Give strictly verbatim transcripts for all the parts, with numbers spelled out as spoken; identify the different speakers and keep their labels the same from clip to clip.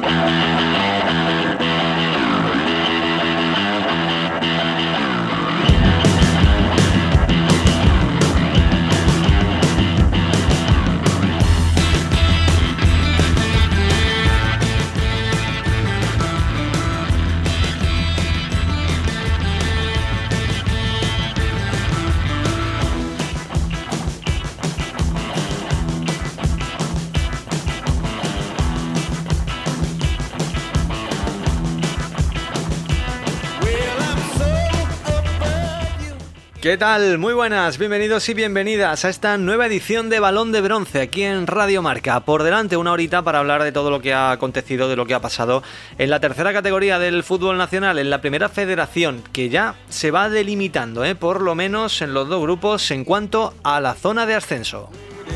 Speaker 1: ¿Qué tal? Muy buenas, bienvenidos y bienvenidas a esta nueva edición de Balón de Bronce aquí en Radio Marca. Por delante una horita para hablar de todo lo que ha acontecido, de lo que ha pasado en la tercera categoría del fútbol nacional, en la primera federación, que ya se va delimitando, ¿eh? por lo menos en los dos grupos en cuanto a la zona de ascenso.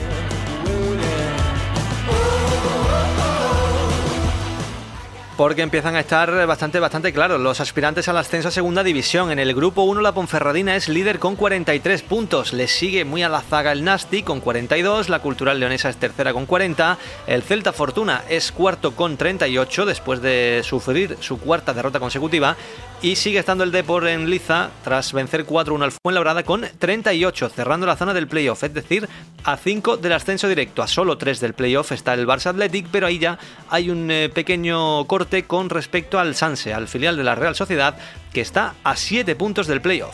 Speaker 1: Porque empiezan a estar bastante, bastante claros los aspirantes al ascenso a segunda división. En el grupo uno la Ponferradina es líder con cuarenta y tres puntos. Le sigue muy a la zaga el Nasti con cuarenta y dos, la Cultural Leonesa es tercera con cuarenta, el Celta Fortuna es cuarto con treinta y ocho después de sufrir su cuarta derrota consecutiva, y sigue estando el Depor en liza tras vencer cuatro uno al Fuenlabrada con treinta y ocho, cerrando la zona del playoff, es decir, a cinco del ascenso directo. A solo tres del playoff está el Barça Athletic, pero ahí ya hay un eh, pequeño corte con respecto al Sanse, al filial de la Real Sociedad, que está a siete puntos del playoff.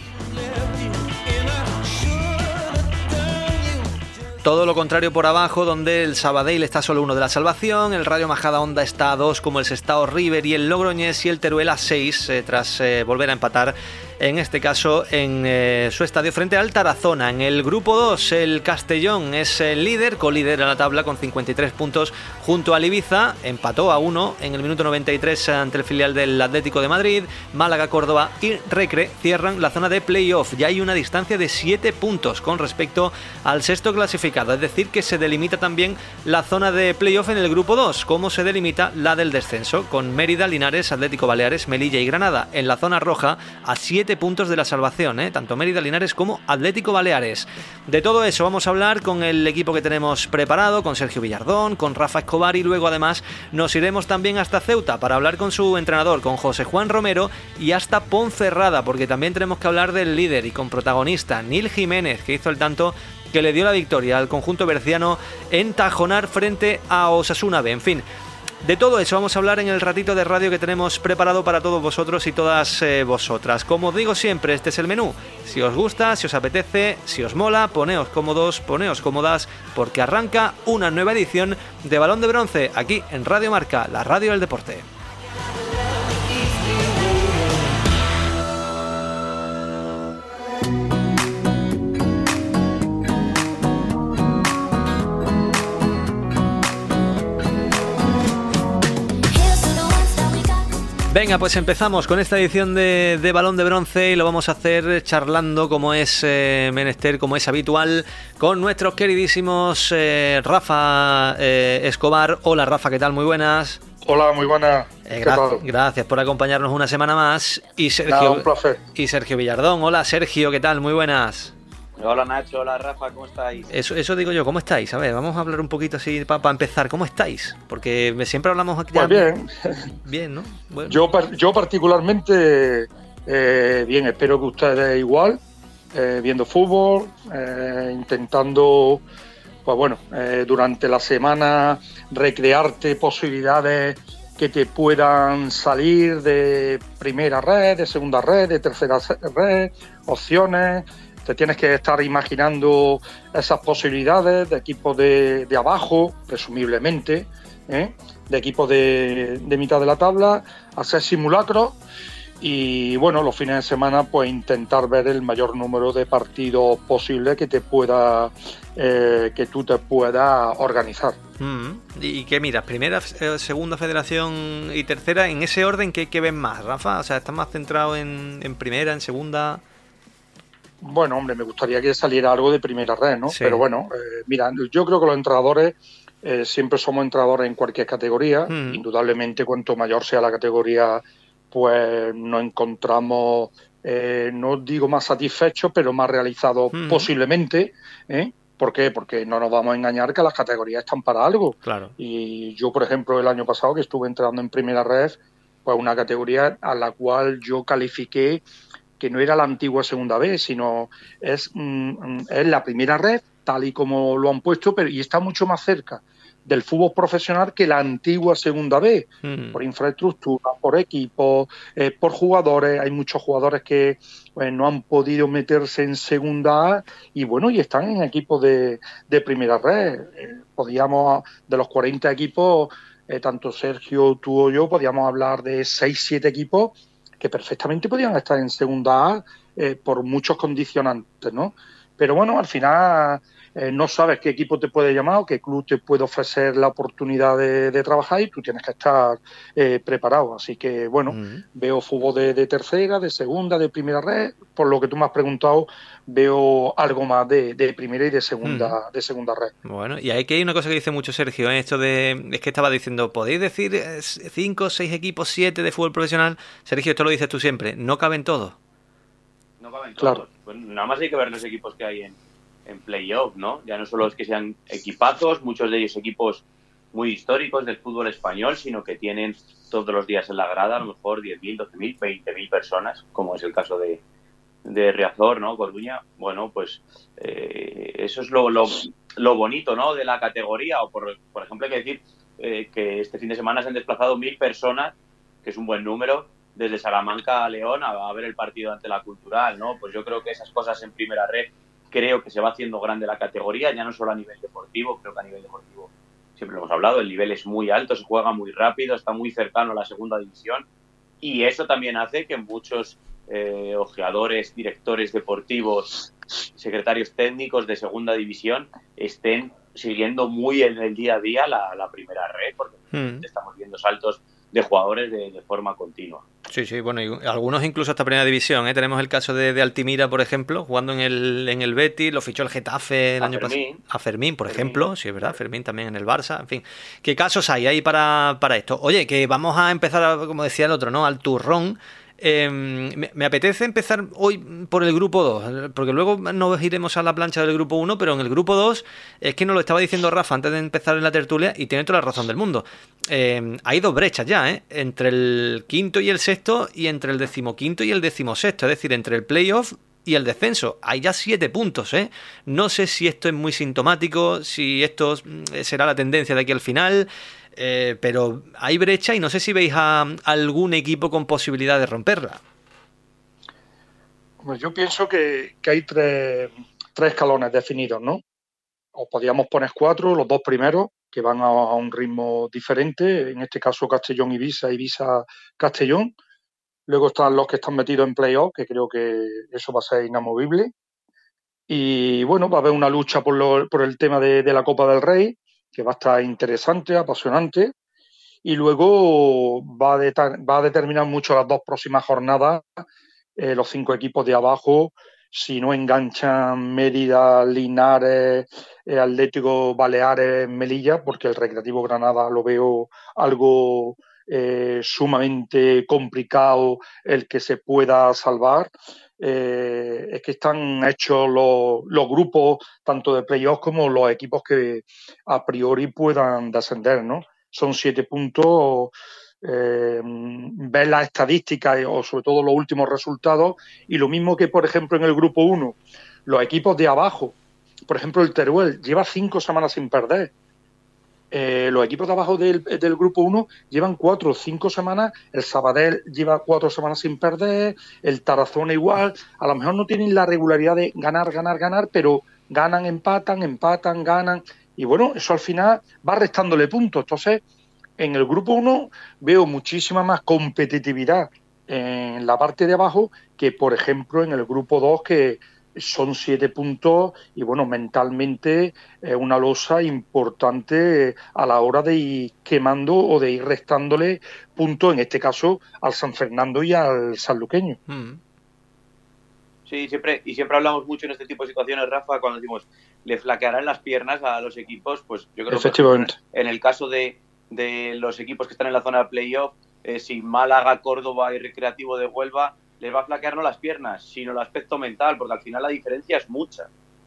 Speaker 1: Todo lo contrario por abajo, donde el Sabadell está solo uno de la salvación, el Rayo Majadahonda está a dos como el Sestao River y el Logroñés, y el Teruel a seis eh, tras eh, volver a empatar, en este caso en eh, su estadio frente al Tarazona. En el grupo dos el Castellón es el líder, colíder a la tabla con cincuenta y tres puntos junto al Ibiza, empató a uno en el minuto noventa y tres ante el filial del Atlético de Madrid. Málaga, Córdoba y Recre cierran la zona de playoff. Ya hay una distancia de siete puntos con respecto al sexto clasificado, es decir que se delimita también la zona de playoff en el grupo dos, como se delimita la del descenso, con Mérida, Linares, Atlético Baleares, Melilla y Granada en la zona roja a siete puntos de la salvación, ¿eh? tanto Mérida, Linares como Atlético Baleares. De todo eso vamos a hablar con el equipo que tenemos preparado, con Sergio Villardón, con Rafa Escobar, y luego además nos iremos también hasta Ceuta para hablar con su entrenador, con José Juan Romero, y hasta Ponferrada, porque también tenemos que hablar del líder y con protagonista Nil Jiménez, que hizo el tanto que le dio la victoria al conjunto berciano en Tajonar frente a Osasuna B. En fin, de todo eso vamos a hablar en el ratito de radio que tenemos preparado para todos vosotros y todas eh, vosotras. Como os digo siempre, este es el menú. Si os gusta, si os apetece, si os mola, poneos cómodos, poneos cómodas, porque arranca una nueva edición de Balón de Bronce aquí en Radio Marca, la radio del deporte. Venga, pues empezamos con esta edición de, de Balón de Bronce, y lo vamos a hacer charlando, como es eh, menester, como es habitual, con nuestros queridísimos eh, Rafa eh, Escobar. Hola Rafa, ¿qué tal? Muy buenas.
Speaker 2: Hola, muy buenas.
Speaker 1: Eh, gra- gracias por acompañarnos una semana más. Y Sergio,
Speaker 2: Nada, un placer.
Speaker 1: Y Sergio Villardón. Hola Sergio, ¿qué tal? Muy buenas.
Speaker 3: Hola Nacho, hola Rafa, ¿cómo estáis?
Speaker 1: Eso, eso digo yo, ¿cómo estáis? A ver, vamos a hablar un poquito así para pa empezar. ¿Cómo estáis? Porque siempre hablamos aquí.
Speaker 2: Pues bien.
Speaker 1: Bien, ¿no? Bueno.
Speaker 2: Yo, yo particularmente, eh, bien, espero que ustedes igual, eh, viendo fútbol, eh, intentando, pues bueno, eh, durante la semana recrearte posibilidades que te puedan salir de primera red, de segunda red, de tercera red, opciones. Te tienes que estar imaginando esas posibilidades de equipos de, de abajo, presumiblemente, ¿eh? de equipos de, de mitad de la tabla, hacer simulacros y, bueno, los fines de semana pues intentar ver el mayor número de partidos posible que te pueda, eh, que tú te puedas organizar.
Speaker 1: Mm. ¿Y qué miras? ¿Primera, eh, segunda federación y tercera? ¿En ese orden qué, qué ves más, Rafa? O sea, ¿estás más centrado en, en primera, en segunda?
Speaker 2: Bueno, hombre, me gustaría que saliera algo de primera red, ¿no?
Speaker 1: Sí.
Speaker 2: Pero bueno, eh, mira, yo creo que los entrenadores eh, siempre somos entrenadores en cualquier categoría. Mm. Indudablemente, cuanto mayor sea la categoría, pues nos encontramos, eh, no digo más satisfechos, pero más realizados mm. posiblemente, ¿eh? ¿Por qué? Porque no nos vamos a engañar que las categorías están para algo.
Speaker 1: Claro.
Speaker 2: Y yo, por ejemplo, el año pasado que estuve entrando en Primera Ref, pues una categoría a la cual yo califiqué que no era la antigua Segunda B, sino es, mm, es la Primera Ref, tal y como lo han puesto, pero y está mucho más cerca del fútbol profesional que la antigua Segunda B, mm. por infraestructura, por equipos, eh, por jugadores. Hay muchos jugadores que pues, no han podido meterse en Segunda A y bueno, y están en equipos de, de Primera Red. Eh, podíamos, de los cuarenta equipos, eh, tanto Sergio, tú o yo, podíamos hablar de seis, siete equipos que perfectamente podían estar en Segunda A eh, por muchos condicionantes, ¿no? Pero bueno, al final eh, no sabes qué equipo te puede llamar o qué club te puede ofrecer la oportunidad de, de trabajar y tú tienes que estar eh, preparado. Así que, bueno, mm. veo fútbol de, de tercera, de segunda, de primera red. Por lo que tú me has preguntado, veo algo más de, de primera y de segunda, mm. de segunda red.
Speaker 1: Bueno, y aquí hay una cosa que dice mucho Sergio, ¿eh? Esto de, es que estaba diciendo, ¿podéis decir cinco, seis equipos, siete de fútbol profesional? Sergio, esto lo dices tú siempre, no caben todos.
Speaker 3: No caben todos. Claro. Pues nada más hay que ver los equipos que hay en, en playoff, ¿no? Ya no solo es que sean equipazos, muchos de ellos equipos muy históricos del fútbol español, sino que tienen todos los días en la grada a lo mejor diez mil, doce mil, veinte mil personas, como es el caso de, de Riazor, ¿no? Coruña. Bueno, pues eh, eso es lo, lo, lo bonito, ¿no? De la categoría. O por, por ejemplo, hay que decir eh, que este fin de semana se han desplazado mil personas, que es un buen número, desde Salamanca a León a, a ver el partido ante la Cultural, ¿no? Pues yo creo que esas cosas en Primera Red, creo que se va haciendo grande la categoría, ya no solo a nivel deportivo, creo que a nivel deportivo siempre lo hemos hablado, el nivel es muy alto, se juega muy rápido, está muy cercano a la segunda división y eso también hace que muchos eh, ojeadores, directores deportivos, secretarios técnicos de segunda división estén siguiendo muy en el día a día la, la Primera Red, porque mm. estamos viendo saltos de jugadores de, de forma continua.
Speaker 1: Sí, sí, bueno, y algunos incluso hasta primera división, ¿eh? Tenemos el caso de, de Altimira, por ejemplo, jugando en el, en el Betis, lo fichó el Getafe el
Speaker 3: a
Speaker 1: año pasado. A Fermín, por
Speaker 3: Fermín.
Speaker 1: ejemplo, sí, es verdad, Fermín también en el Barça, en fin. ¿Qué casos hay ahí para, para esto? Oye, que vamos a empezar, a, como decía el otro, ¿no? Al turrón. Eh, me, me apetece empezar hoy por el grupo dos, porque luego nos iremos a la plancha del grupo uno, pero en el grupo dos es que nos lo estaba diciendo Rafa antes de empezar en la tertulia y tiene toda la razón del mundo. Eh, hay dos brechas ya, ¿eh? Entre el quinto y el sexto y entre el decimoquinto y el decimosexto, es decir, entre el playoff y el descenso. Hay ya siete puntos, ¿eh? No sé si esto es muy sintomático, si esto será la tendencia de aquí al final. Eh, pero hay brecha y no sé si veis a, a algún equipo con posibilidad de romperla.
Speaker 2: Pues yo pienso que, que hay tres, tres escalones definidos, ¿no? O podríamos poner cuatro, los dos primeros, que van a, a un ritmo diferente, en este caso Castellón-Ibiza, Ibiza-Castellón. Luego están los que están metidos en playoff, que creo que eso va a ser inamovible. Y bueno, va a haber una lucha por, lo, por el tema de, de la Copa del Rey, que va a estar interesante, apasionante, y luego va a, de- va a determinar mucho las dos próximas jornadas, eh, los cinco equipos de abajo, si no enganchan Mérida, Linares, eh, Atlético Baleares, Melilla, porque el Recreativo Granada lo veo algo eh, sumamente complicado el que se pueda salvar. Eh, es que están hechos los, los grupos tanto de playoffs como los equipos que a priori puedan descender, ¿no? Son siete puntos, eh, ver las estadísticas o sobre todo los últimos resultados y lo mismo que, por ejemplo, en el grupo uno, los equipos de abajo, por ejemplo, el Teruel lleva cinco semanas sin perder. Eh, los equipos de abajo del, del grupo uno llevan cuatro o cinco semanas, el Sabadell lleva cuatro semanas sin perder, el Tarazona igual, a lo mejor no tienen la regularidad de ganar, ganar, ganar, pero ganan, empatan, empatan, ganan, y bueno, eso al final va restándole puntos. Entonces, en el grupo uno veo muchísima más competitividad en la parte de abajo que, por ejemplo, en el grupo dos, que son siete puntos y, bueno, mentalmente es una losa importante a la hora de ir quemando o de ir restándole puntos, en este caso, al San Fernando y al sanluqueño.
Speaker 1: Mm.
Speaker 3: Sí, siempre, y siempre hablamos mucho en este tipo de situaciones, Rafa, cuando decimos le flaquearán las piernas a los equipos, pues yo creo
Speaker 2: Efectivamente.
Speaker 3: que en el caso de, de los equipos que están en la zona de playoff, eh, si Málaga, Córdoba y Recreativo de Huelva, les va a flaquear no las piernas, sino el aspecto mental, porque al final la diferencia es mucha.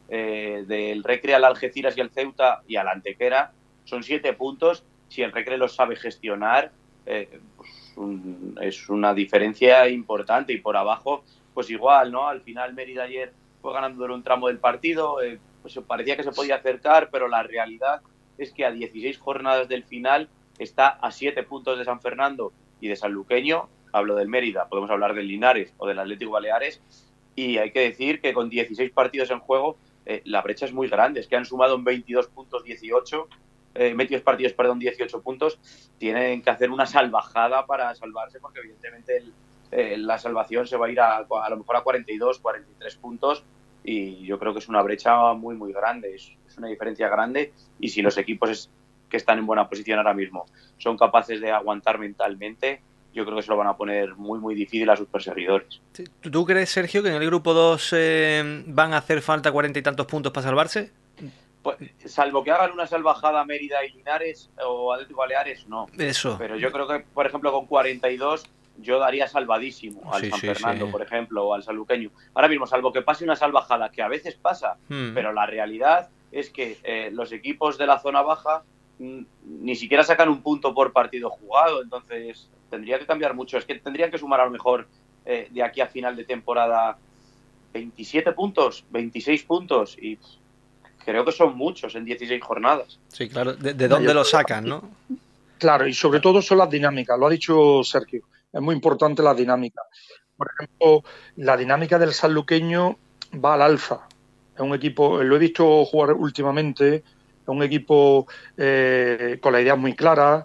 Speaker 3: eh, del Recre al Algeciras y al Ceuta y al Antequera son siete puntos. Si el Recre los sabe gestionar, eh, pues un, es una diferencia importante. Y por abajo, pues igual, ¿no? Al final Mérida ayer fue ganando en un tramo del partido, eh, pues parecía que se podía acercar, pero la realidad es que a dieciséis jornadas del final está a siete puntos de San Fernando y de Sanluqueño. Hablo del Mérida, podemos hablar del Linares o del Atlético Baleares, y hay que decir que con dieciséis partidos en juego eh, la brecha es muy grande. Es que han sumado en veintidós puntos dieciocho, eh, veintidós partidos, perdón, dieciocho puntos. Tienen que hacer una salvajada para salvarse, porque evidentemente el, eh, la salvación se va a ir a, a lo mejor a cuarenta y dos, cuarenta y tres puntos, y yo creo que es una brecha muy muy grande, es, es una diferencia grande, y si los equipos es, que están en buena posición ahora mismo son capaces de aguantar mentalmente, yo creo que se lo van a poner muy muy difícil a sus perseguidores.
Speaker 1: ¿Tú crees, Sergio, que en el grupo dos eh, van a hacer falta cuarenta y tantos puntos para salvarse?
Speaker 3: Pues, salvo que hagan una salvajada Mérida y Linares o Atlético Baleares, no.
Speaker 1: Eso.
Speaker 3: Pero yo creo que, por ejemplo, con cuarenta y dos yo daría salvadísimo al
Speaker 1: sí,
Speaker 3: San
Speaker 1: sí,
Speaker 3: Fernando,
Speaker 1: sí.
Speaker 3: por ejemplo, o al Sanluqueño. Ahora mismo, salvo que pase una salvajada, que a veces pasa, hmm. pero la realidad es que eh, los equipos de la zona baja mm, ni siquiera sacan un punto por partido jugado, entonces tendría que cambiar mucho. Es que tendrían que sumar a lo mejor eh, de aquí a final de temporada veintisiete puntos, veintiséis puntos, y creo que son muchos en dieciséis jornadas.
Speaker 1: Sí, claro. ¿De, de dónde lo sacan, no?
Speaker 2: Claro, y sobre todo son las dinámicas, lo ha dicho Sergio. Es muy importante la dinámica. Por ejemplo, la dinámica del sanluqueño va al alza. Es un equipo, lo he visto jugar últimamente, es un equipo eh, con las ideas muy claras,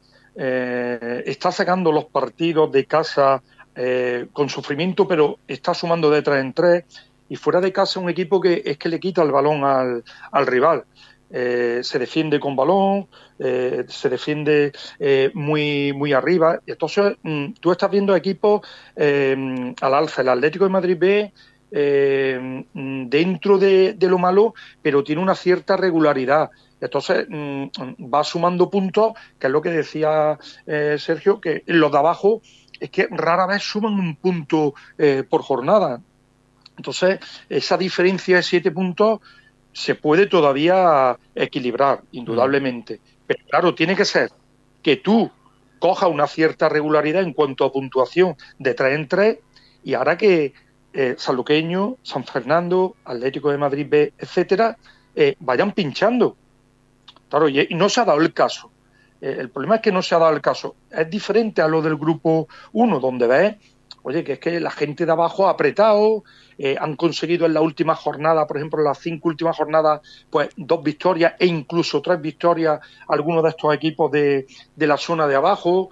Speaker 2: eh, está sacando los partidos de casa eh, con sufrimiento, pero está sumando de tres en tres, y fuera de casa un equipo que es que le quita el balón al, al rival. Eh, se defiende con balón, eh, se defiende eh, muy muy arriba. Entonces, mm, tú estás viendo equipos eh, al alza. El Atlético de Madrid B, eh, dentro de, de lo malo, pero tiene una cierta regularidad. Entonces, mm, va sumando puntos, que es lo que decía eh, Sergio, que los de abajo es que rara vez suman un punto eh, por jornada. Entonces, esa diferencia de siete puntos se puede todavía equilibrar, indudablemente. Pero claro, tiene que ser que tú cojas una cierta regularidad en cuanto a puntuación de tres en tres, y ahora que eh, Sanluqueño, San Fernando, Atlético de Madrid B, etcétera, eh, vayan pinchando. Claro, y, y no se ha dado el caso. Eh, el problema es que no se ha dado el caso. Es diferente a lo del grupo uno, donde ves, oye, que es que la gente de abajo ha apretado, eh, han conseguido en la última jornada, por ejemplo, en las cinco últimas jornadas, pues dos victorias e incluso tres victorias algunos de estos equipos de, de la zona de abajo.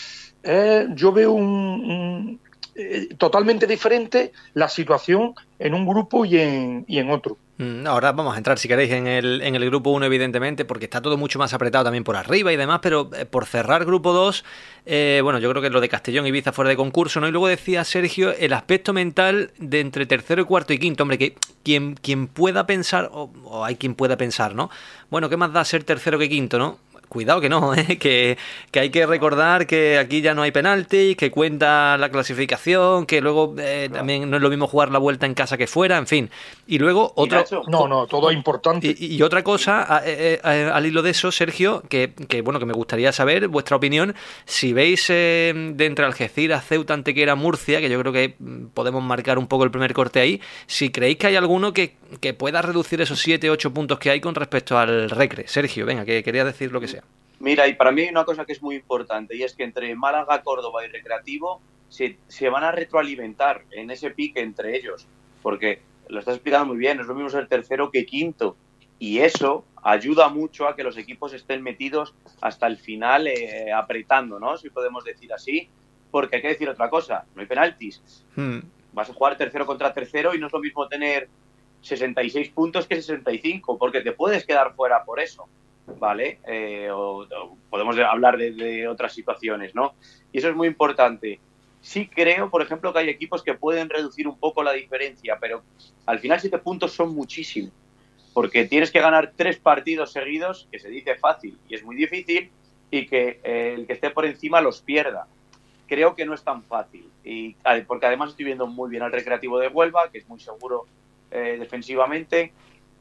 Speaker 2: Eh, yo veo un, un eh, totalmente diferente la situación en un grupo y en, y en otro.
Speaker 1: Ahora vamos a entrar, si queréis, en el, en el grupo uno, evidentemente, porque está todo mucho más apretado también por arriba y demás, pero eh, por cerrar grupo dos, eh, bueno, yo creo que lo de Castellón y Ibiza fuera de concurso, ¿no? Y luego decía Sergio, el aspecto mental de entre tercero y cuarto y quinto, hombre, que quien, quien pueda pensar, o, o hay quien pueda pensar, ¿no? Bueno, ¿qué más da ser tercero que quinto, no? Cuidado que no, ¿eh? que, que hay que recordar que aquí ya no hay penaltis, que cuenta la clasificación, que luego eh, claro. también no es lo mismo jugar la vuelta en casa que fuera, en fin. Y luego otro...
Speaker 2: No, no, todo es importante.
Speaker 1: Y, y otra cosa, a, a, a, al hilo de eso, Sergio, que, que bueno, que me gustaría saber vuestra opinión, si veis eh, de entre Algeciras, Ceuta, Antequera, Murcia, que yo creo que podemos marcar un poco el primer corte ahí, si creéis que hay alguno que, que pueda reducir esos siete, ocho puntos que hay con respecto al Recre. Sergio, venga, que quería decir lo que sea.
Speaker 3: Mira, y para mí hay una cosa que es muy importante, y es que entre Málaga, Córdoba y Recreativo se, se van a retroalimentar en ese pique entre ellos, porque lo estás explicando muy bien, es lo mismo ser tercero que quinto, y eso ayuda mucho a que los equipos estén metidos hasta el final eh, apretando, ¿no? Si podemos decir así, porque hay que decir otra cosa, no hay penaltis. Hmm. Vas a jugar tercero contra tercero y no es lo mismo tener sesenta y seis puntos que sesenta y cinco, porque te puedes quedar fuera por eso. ¿Vale? Eh, o, o podemos hablar de, de otras situaciones, ¿no? Y eso es muy importante. Sí creo, por ejemplo, que hay equipos que pueden reducir un poco la diferencia, pero al final siete puntos son muchísimo, porque tienes que ganar tres partidos seguidos, que se dice fácil y es muy difícil, y que eh, el que esté por encima los pierda. Creo que no es tan fácil, y porque además estoy viendo muy bien al Recreativo de Huelva, que es muy seguro eh, defensivamente.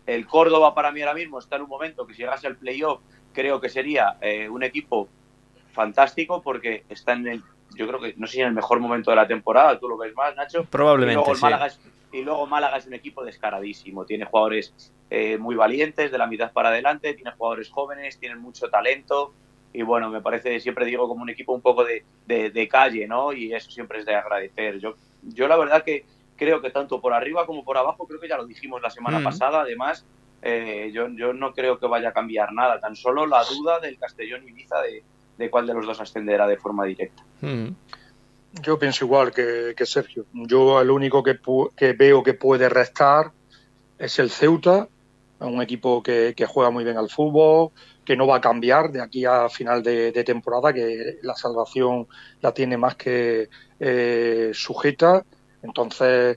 Speaker 3: El Córdoba para mí ahora mismo está en un momento que si llegase al playoff creo que sería eh, un equipo fantástico porque está en el, yo creo que no sé si en el mejor momento de la temporada, tú lo ves más, Nacho.
Speaker 1: Probablemente,
Speaker 3: y luego el
Speaker 1: sí.
Speaker 3: Málaga es, y luego Málaga es un equipo descaradísimo, tiene jugadores eh, muy valientes de la mitad para adelante, tiene jugadores jóvenes, tienen mucho talento y bueno, me parece, siempre digo, como un equipo un poco de, de, de calle, ¿no? Y eso siempre es de agradecer. Yo, yo la verdad que creo que tanto por arriba como por abajo, creo que ya lo dijimos la semana mm. pasada, además, eh, yo, yo no creo que vaya a cambiar nada, tan solo la duda del Castellón-Ibiza de, de cuál de los dos ascenderá de forma directa.
Speaker 1: Mm.
Speaker 2: Yo pienso igual que, que Sergio. Yo el único que, que veo que puede restar es el Ceuta, un equipo que, que juega muy bien al fútbol, que no va a cambiar de aquí a final de, de temporada, que la salvación la tiene más que eh, sujeta. Entonces,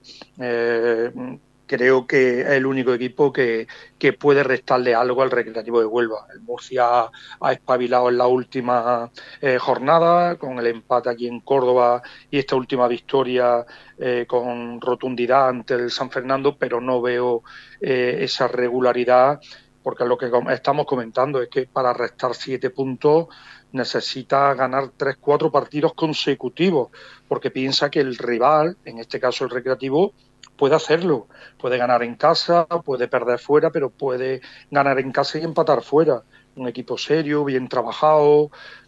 Speaker 2: eh, creo que es el único equipo que, que puede restarle algo al Recreativo de Huelva. El Murcia ha espabilado en la última eh, jornada, con el empate aquí en Córdoba y esta última victoria eh, con rotundidad ante el San Fernando, pero no veo eh, esa regularidad, porque lo que estamos comentando es que para restar siete puntos necesita ganar tres, cuatro partidos consecutivos, porque piensa que el rival, en este caso el Recreativo, puede hacerlo, puede ganar en casa, puede perder fuera, pero puede ganar en casa y empatar fuera. Un equipo serio, bien trabajado,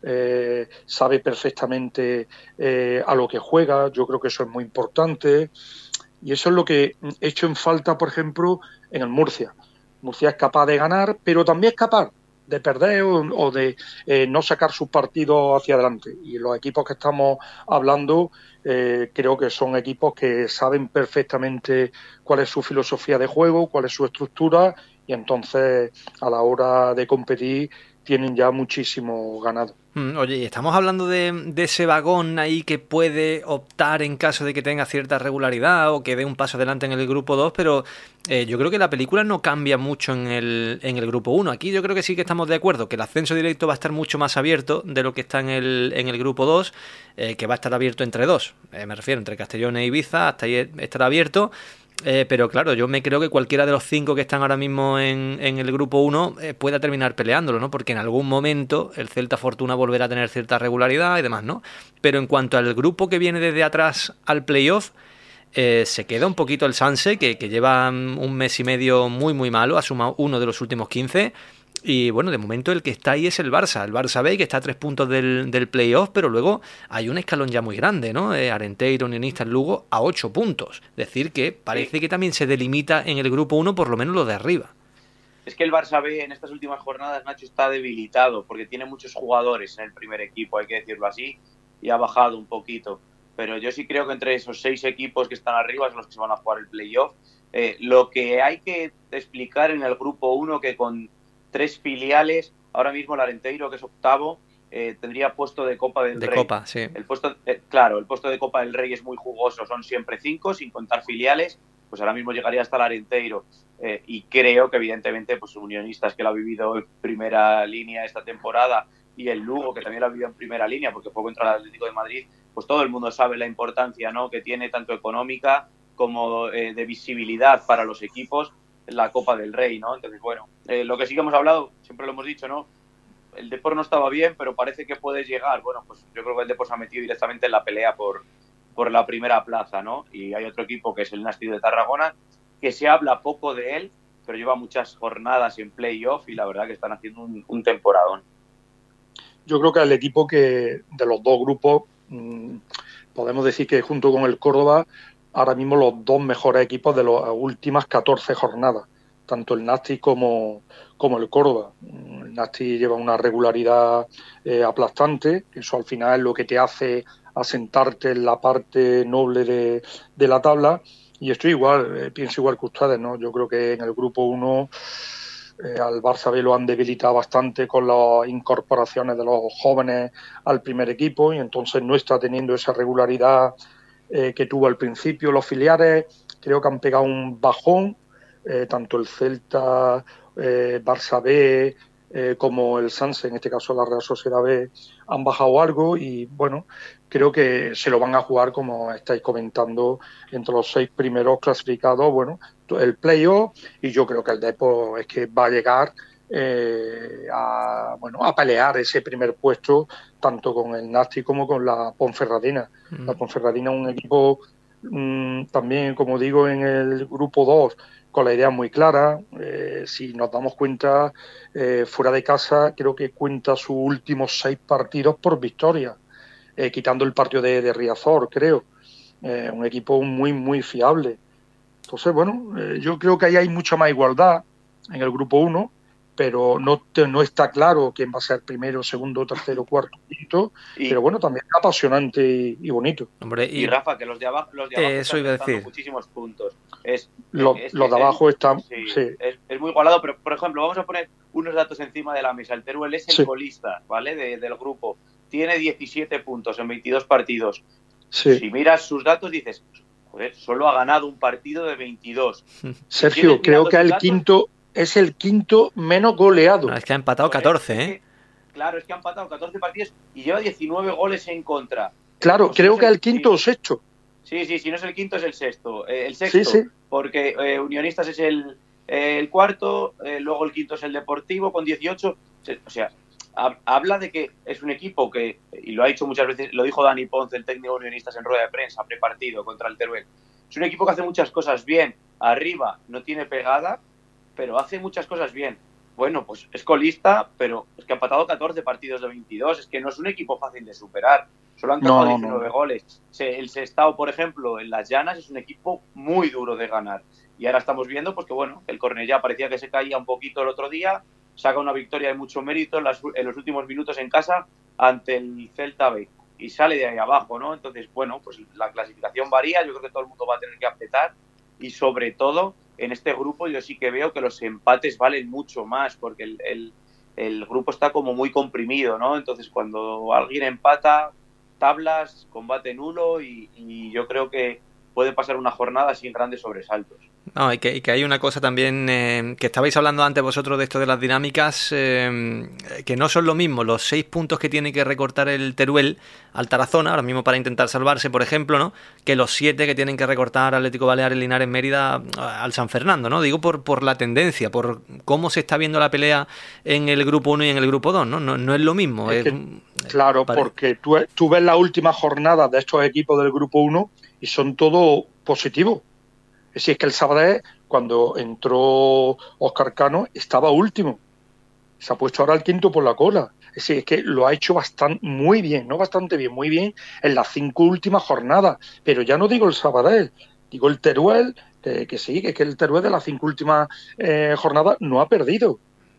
Speaker 2: eh, sabe perfectamente eh, a lo que juega. Yo creo que eso es muy importante y eso es lo que he hecho en falta, por ejemplo, en el Murcia. Murcia es capaz de ganar, pero también es capaz de perder o, o de eh, no sacar sus partidos hacia adelante. Y los equipos que estamos hablando eh, creo que son equipos que saben perfectamente cuál es su filosofía de juego, cuál es su estructura y entonces a la hora de competir tienen ya muchísimo ganado.
Speaker 1: Oye, estamos hablando de, de ese vagón ahí que puede optar en caso de que tenga cierta regularidad o que dé un paso adelante en el grupo dos, pero eh, yo creo que la película no cambia mucho en el, en el grupo uno. Aquí yo creo que sí que estamos de acuerdo, que el ascenso directo va a estar mucho más abierto de lo que está en el, en el grupo dos, eh, que va a estar abierto entre dos. Eh, me refiero, entre Castellón e Ibiza, hasta ahí estará abierto. Eh, pero claro, yo me creo que cualquiera de los cinco que están ahora mismo en, en el grupo uno eh, pueda terminar peleándolo, ¿no? Porque en algún momento el Celta Fortuna volverá a tener cierta regularidad y demás, ¿no? Pero en cuanto al grupo que viene desde atrás al playoff, eh, se queda un poquito el Sanse, que, que lleva un mes y medio muy muy malo, ha sumado uno de los últimos quince. Y bueno, de momento el que está ahí es el Barça, el Barça B, que está a tres puntos del, del playoff, pero luego hay un escalón ya muy grande, ¿no? Eh, Arenteiro, Unionistas, Lugo, a ocho puntos. Es decir, que parece sí. que también se delimita en el grupo uno, por lo menos lo de arriba.
Speaker 3: Es que el Barça B en estas últimas jornadas, Nacho, está debilitado, porque tiene muchos jugadores en el primer equipo, hay que decirlo así, y ha bajado un poquito. Pero yo sí creo que entre esos seis equipos que están arriba son los que se van a jugar el playoff. Eh, lo que hay que explicar en el grupo uno, que con tres filiales, ahora mismo el Arenteiro, que es octavo, eh, tendría puesto de Copa del
Speaker 1: de
Speaker 3: Rey.
Speaker 1: Copa, sí.
Speaker 3: El puesto, eh, claro, el puesto de Copa del Rey es muy jugoso, son siempre cinco, sin contar filiales, pues ahora mismo llegaría hasta el Arenteiro. Eh, y creo que evidentemente pues Unionistas, que lo ha vivido en primera línea esta temporada, y el Lugo, que también lo ha vivido en primera línea porque fue contra el Atlético de Madrid, pues todo el mundo sabe la importancia, ¿no?, que tiene tanto económica como eh, de visibilidad para los equipos la Copa del Rey, ¿no? Entonces, bueno, eh, lo que sí que hemos hablado, siempre lo hemos dicho, ¿no? El Depor no estaba bien, pero parece que puede llegar. Bueno, pues yo creo que el Depor se ha metido directamente en la pelea por, por la primera plaza, ¿no? Y hay otro equipo que es el Nasti de Tarragona, que se habla poco de él, pero lleva muchas jornadas en playoff y la verdad que están haciendo un, un temporadón.
Speaker 2: Yo creo que el equipo que de los dos grupos, mmm, podemos decir que junto con el Córdoba, ahora mismo los dos mejores equipos de las últimas catorce jornadas, tanto el Nasti como, como el Córdoba. El Nasti lleva una regularidad eh, aplastante, eso al final es lo que te hace asentarte en la parte noble de, de la tabla, y estoy igual, eh, pienso igual que ustedes, ¿no? Yo creo que en el grupo uno eh, al Barça B lo han debilitado bastante con las incorporaciones de los jóvenes al primer equipo, y entonces no está teniendo esa regularidad Eh, que tuvo al principio. Los filiales creo que han pegado un bajón, eh, tanto el Celta, eh, Barça B, eh, como el Sanse, en este caso la Real Sociedad B, han bajado algo y bueno, creo que se lo van a jugar, como estáis comentando, entre los seis primeros clasificados, bueno, el playoff, y yo creo que el Depor es que va a llegar eh, a, bueno, a pelear ese primer puesto, tanto con el Nasti como con la Ponferradina. Mm. La Ponferradina es un equipo mmm, también, como digo, en el grupo dos, con la idea muy clara. Eh, si nos damos cuenta, eh, fuera de casa creo que cuenta sus últimos seis partidos por victoria, eh, quitando el partido de, de Riazor, creo. Eh, un equipo muy, muy fiable. Entonces, bueno, eh, yo creo que ahí hay mucha más igualdad en el grupo uno, pero no, te, no está claro quién va a ser primero, segundo, tercero, cuarto, quinto, y, pero bueno, también es apasionante y, y bonito.
Speaker 3: Hombre, y, y Rafa, que los de abajo, los de abajo
Speaker 1: eso
Speaker 3: están
Speaker 1: iba a decir.
Speaker 3: muchísimos puntos. Es,
Speaker 2: los,
Speaker 3: es,
Speaker 2: los
Speaker 3: es,
Speaker 2: de abajo
Speaker 3: es,
Speaker 2: están...
Speaker 3: Sí,
Speaker 2: sí.
Speaker 3: Es, es muy igualado, pero por ejemplo, vamos a poner unos datos encima de la mesa. El Teruel es el sí. colista, ¿vale? De, del grupo. Tiene diecisiete puntos en veintidós partidos. Sí. Si miras sus datos dices, joder, solo ha ganado un partido de veintidós.
Speaker 2: Sergio, creo que el datos? quinto... es el quinto menos goleado.
Speaker 1: No, es que ha empatado catorce, ¿eh?
Speaker 3: Es que, claro, es que ha empatado catorce partidos y lleva diecinueve goles en contra.
Speaker 2: Claro, pues creo que es el quinto o sexto.
Speaker 3: Sí, sí, si no es el quinto es el sexto. Eh, el sexto,
Speaker 2: sí, sí.
Speaker 3: porque eh, Unionistas es el, eh, el cuarto, eh, luego el quinto es el Deportivo con dieciocho. O sea, ha, habla de que es un equipo que, y lo ha dicho muchas veces, lo dijo Dani Ponce, el técnico de Unionistas en rueda de prensa, prepartido contra el Teruel. Es un equipo que hace muchas cosas bien. Arriba no tiene pegada, pero hace muchas cosas bien. Bueno, pues es colista, pero es que ha empatado catorce partidos de veintidós. Es que no es un equipo fácil de superar. Solo han cazado no, diecinueve no. goles. El Sestao, por ejemplo, en las Llanas es un equipo muy duro de ganar. Y ahora estamos viendo pues que bueno, el Cornellá parecía que se caía un poquito el otro día. Saca una victoria de mucho mérito en, las, en los últimos minutos en casa ante el Celta B. Y sale de ahí abajo, ¿no? Entonces, bueno, pues la clasificación varía. Yo creo que todo el mundo va a tener que apretar. Y sobre todo, en este grupo yo sí que veo que los empates valen mucho más, porque el, el, el grupo está como muy comprimido, ¿no? Entonces, cuando alguien empata, tablas, combate nulo, y, y yo creo que puede pasar una jornada sin grandes sobresaltos.
Speaker 1: No, y que, y que hay una cosa también eh, que estabais hablando antes vosotros de esto de las dinámicas, eh, que no son lo mismo los seis puntos que tiene que recortar el Teruel al Tarazona, ahora mismo para intentar salvarse, por ejemplo, ¿no? Que los siete que tienen que recortar Atlético Baleares, Linares, Mérida al San Fernando, ¿no? Digo por, por la tendencia, por cómo se está viendo la pelea en el grupo uno y en el grupo dos, ¿no? No, no es lo mismo.
Speaker 2: Es
Speaker 1: es,
Speaker 2: que, claro, vale. Porque tú, tú ves la última jornada de estos equipos del grupo uno y son todos positivos. Si es que el Sabadell, cuando entró Óscar Cano, estaba último. Se ha puesto ahora el quinto por la cola. Es decir, es que lo ha hecho bastante, muy bien, no bastante bien, muy bien en las cinco últimas jornadas. Pero ya no digo el Sabadell, digo el Teruel, que, que sí, que es que el Teruel de las cinco últimas eh, jornadas no ha perdido.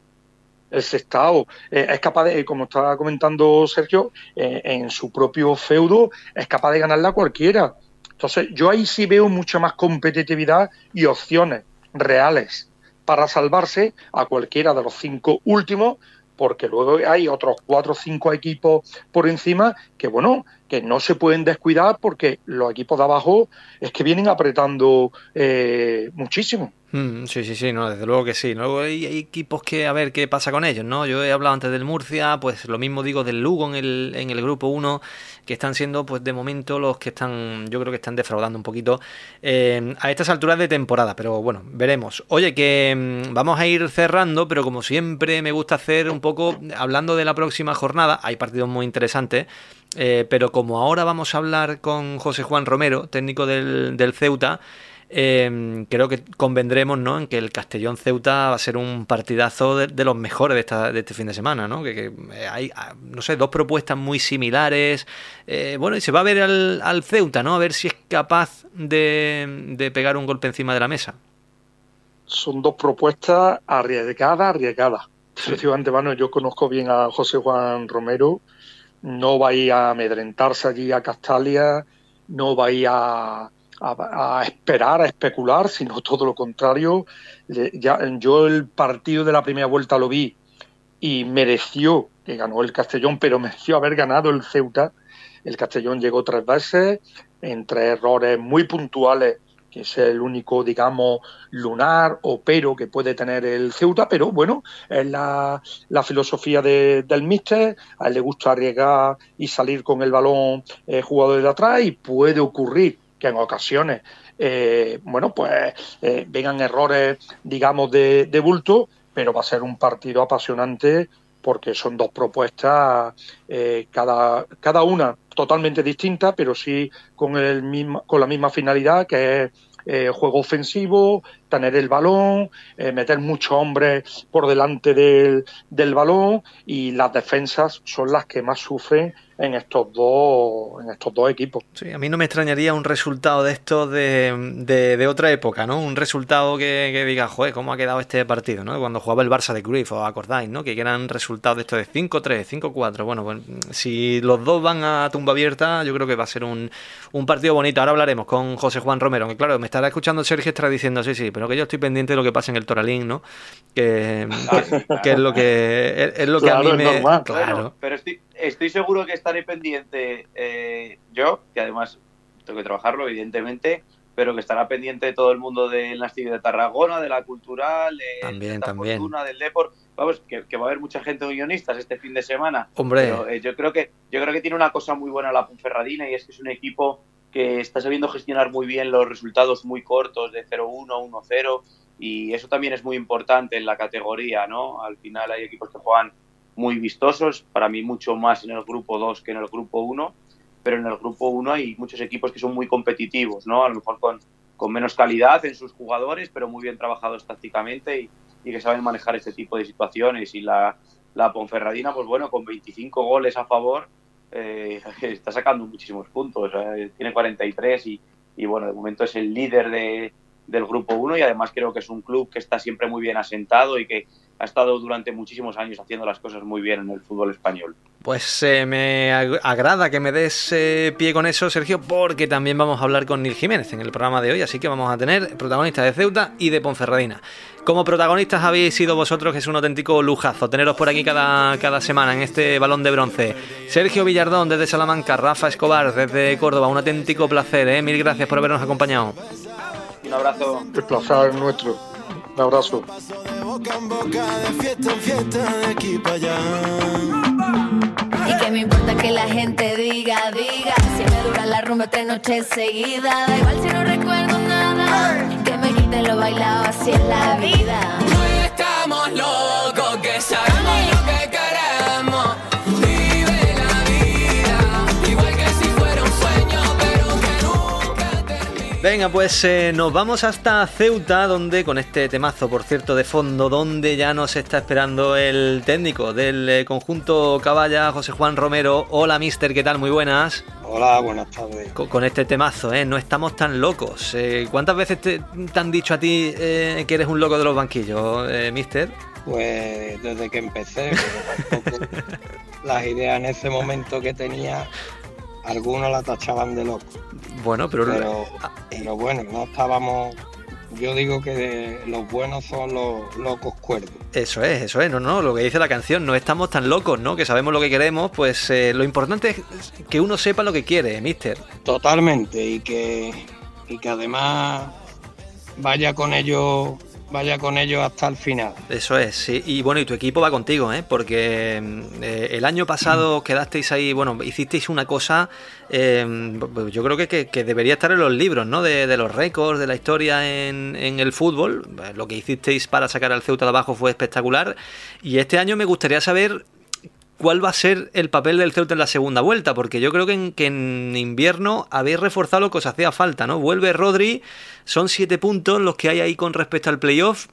Speaker 2: El Sestao eh, es capaz de, como estaba comentando Sergio, eh, en su propio feudo, es capaz de ganarla a cualquiera. Entonces, yo ahí sí veo mucha más competitividad y opciones reales para salvarse a cualquiera de los cinco últimos, porque luego hay otros cuatro o cinco equipos por encima que, bueno, que no se pueden descuidar porque los equipos de abajo es que vienen apretando eh, muchísimo.
Speaker 1: Mm, sí, sí, sí, no, desde luego que sí. Luego hay, hay equipos que, a ver qué pasa con ellos, ¿no? Yo he hablado antes del Murcia, pues lo mismo digo del Lugo en el, en el grupo uno, que están siendo, pues de momento, los que están, yo creo que están defraudando un poquito eh, a estas alturas de temporada, pero bueno, veremos. Oye, que mmm, vamos a ir cerrando, pero como siempre me gusta hacer un poco, hablando de la próxima jornada, hay partidos muy interesantes, eh, pero como ahora vamos a hablar con José Juan Romero, técnico del, del Ceuta, Eh, creo que convendremos, ¿no?, en que el Castellón Ceuta va a ser un partidazo de, de los mejores de, esta, de este fin de semana, ¿no? Que, que hay, no sé, dos propuestas muy similares. Eh, bueno, y se va a ver al, al Ceuta, ¿no? A ver si es capaz de, de pegar un golpe encima de la mesa.
Speaker 2: Son dos propuestas arriesgadas, arriesgadas. Sí. Efectivamente, bueno, yo conozco bien a José Juan Romero. No va a ir a amedrentarse allí a Castalia, no va a ir a... A, a esperar, a especular, sino todo lo contrario. Ya, yo el partido de la primera vuelta lo vi y mereció que ganó el Castellón, pero mereció haber ganado el Ceuta. El Castellón llegó tres veces, entre errores muy puntuales que es el único, digamos, lunar o pero que puede tener el Ceuta, pero bueno, es la, la filosofía de, del míster. A él le gusta arriesgar y salir con el balón eh, jugado desde atrás, y puede ocurrir que en ocasiones eh, bueno, pues eh, vengan errores, digamos, de, de bulto, pero va a ser un partido apasionante porque son dos propuestas, eh, cada, cada una totalmente distinta, pero sí con, el mismo, con la misma finalidad, que es eh, juego ofensivo, tener el balón, eh, meter muchos hombres por delante del, del balón, y las defensas son las que más sufren en estos dos en estos dos equipos.
Speaker 1: Sí, a mí no me extrañaría un resultado de estos de, de, de otra época, ¿no? Un resultado que, que diga, joder, ¿cómo ha quedado este partido, ¿no? Cuando jugaba el Barça de Cruyff, os acordáis, ¿no? Que eran resultados de estos de cinco tres, cinco cuatro. Bueno, pues si los dos van a tumba abierta, yo creo que va a ser un, un partido bonito. Ahora hablaremos con José Juan Romero, que claro, me estará escuchando Sergio, estará diciendo, sí, sí, pero que yo estoy pendiente de lo que pasa en el Toralín, ¿no? Que,
Speaker 3: Ah, sí, claro.
Speaker 1: que es lo que es, es lo
Speaker 2: Claro,
Speaker 1: que a mí
Speaker 2: es
Speaker 1: me...
Speaker 2: normal.
Speaker 1: Claro.
Speaker 3: Bueno, pero estoy, estoy seguro que estaré pendiente eh, yo, que además tengo que trabajarlo, evidentemente, pero que estará pendiente todo el mundo del Nastic de Tarragona, de la Cultural, de
Speaker 1: También,
Speaker 3: la
Speaker 1: también.
Speaker 3: Fortuna, del Depor. Vamos, que, que va a haber mucha gente de guionistas este fin de semana.
Speaker 1: Hombre.
Speaker 3: Pero eh, yo creo que yo creo que tiene una cosa muy buena la Ponferradina, y es que es un equipo que está sabiendo gestionar muy bien los resultados muy cortos de cero uno, uno cero, y eso también es muy importante en la categoría, ¿no? Al final hay equipos que juegan muy vistosos, para mí mucho más en el grupo dos que en el grupo uno, pero en el grupo uno hay muchos equipos que son muy competitivos, ¿no? A lo mejor con, con menos calidad en sus jugadores, pero muy bien trabajados tácticamente, y, y que saben manejar este tipo de situaciones. Y la, la Ponferradina, pues bueno, con veinticinco goles a favor, eh, está sacando muchísimos puntos, eh, tiene cuarenta y tres, y, y bueno, de momento es el líder de, del grupo uno, y además creo que es un club que está siempre muy bien asentado y que ha estado durante muchísimos años haciendo las cosas muy bien en el fútbol español.
Speaker 1: Pues eh, me ag- agrada que me des eh, pie con eso, Sergio, porque también vamos a hablar con Nil Jiménez en el programa de hoy, así que vamos a tener protagonistas de Ceuta y de Ponferradina. Como protagonistas habéis sido vosotros, que es un auténtico lujazo teneros por aquí cada, cada semana en este Balón de Bronce. Sergio Villardón desde Salamanca, Rafa Escobar desde Córdoba, un auténtico placer, ¿eh? Mil gracias por habernos acompañado.
Speaker 3: Un abrazo.
Speaker 2: El placer nuestro. Un abrazo.
Speaker 4: De boca en boca, de fiesta en fiesta, de aquí para allá.
Speaker 5: Y que me importa que la gente diga, diga, si me dura la rumba tres noches seguidas, da igual si no recuerdo nada, que me quiten lo bailado, así es la vida.
Speaker 4: No estamos locos, que sabemos lo que queremos. Vive la vida, igual que si fuera un sueño, pero que nunca termine.
Speaker 1: Venga, pues eh, nos vamos hasta Ceuta, donde con este temazo, por cierto, de fondo, donde ya nos está esperando el técnico del eh, conjunto Caballa, José Juan Romero. Hola, mister, ¿qué tal? Muy buenas.
Speaker 6: Hola, buenas tardes.
Speaker 1: Con, con este temazo, ¿eh? No estamos tan locos. Eh, ¿Cuántas veces te, te han dicho a ti eh, que eres un loco de los banquillos, eh, mister?
Speaker 6: Pues desde que empecé, pero tampoco las ideas en ese momento que tenía, algunos la tachaban de loco.
Speaker 1: Bueno, pero...
Speaker 6: Pero,
Speaker 1: Ah,
Speaker 6: pero bueno, no estábamos... Yo digo que los buenos son los locos cuerdos.
Speaker 1: Eso es, eso es, no, no, lo que dice la canción, no estamos tan locos, ¿no? Que sabemos lo que queremos, pues eh, lo importante es que uno sepa lo que quiere, mister.
Speaker 6: Totalmente, y que, y que además vaya con ellos, vaya con ellos hasta el final.
Speaker 1: Eso es, sí. Y bueno, y tu equipo va contigo, ¿eh? Porque eh, el año pasado quedasteis ahí, bueno, hicisteis una cosa, eh, yo creo que, que, que debería estar en los libros, ¿no? De, de los récords, de la historia en, en el fútbol. Lo que hicisteis para sacar al Ceuta de abajo fue espectacular. Y este año me gustaría saber cuál va a ser el papel del Ceuta en la segunda vuelta, porque yo creo que en, que en invierno habéis reforzado lo que os hacía falta, ¿no? Vuelve Rodri, son siete puntos los que hay ahí con respecto al playoff.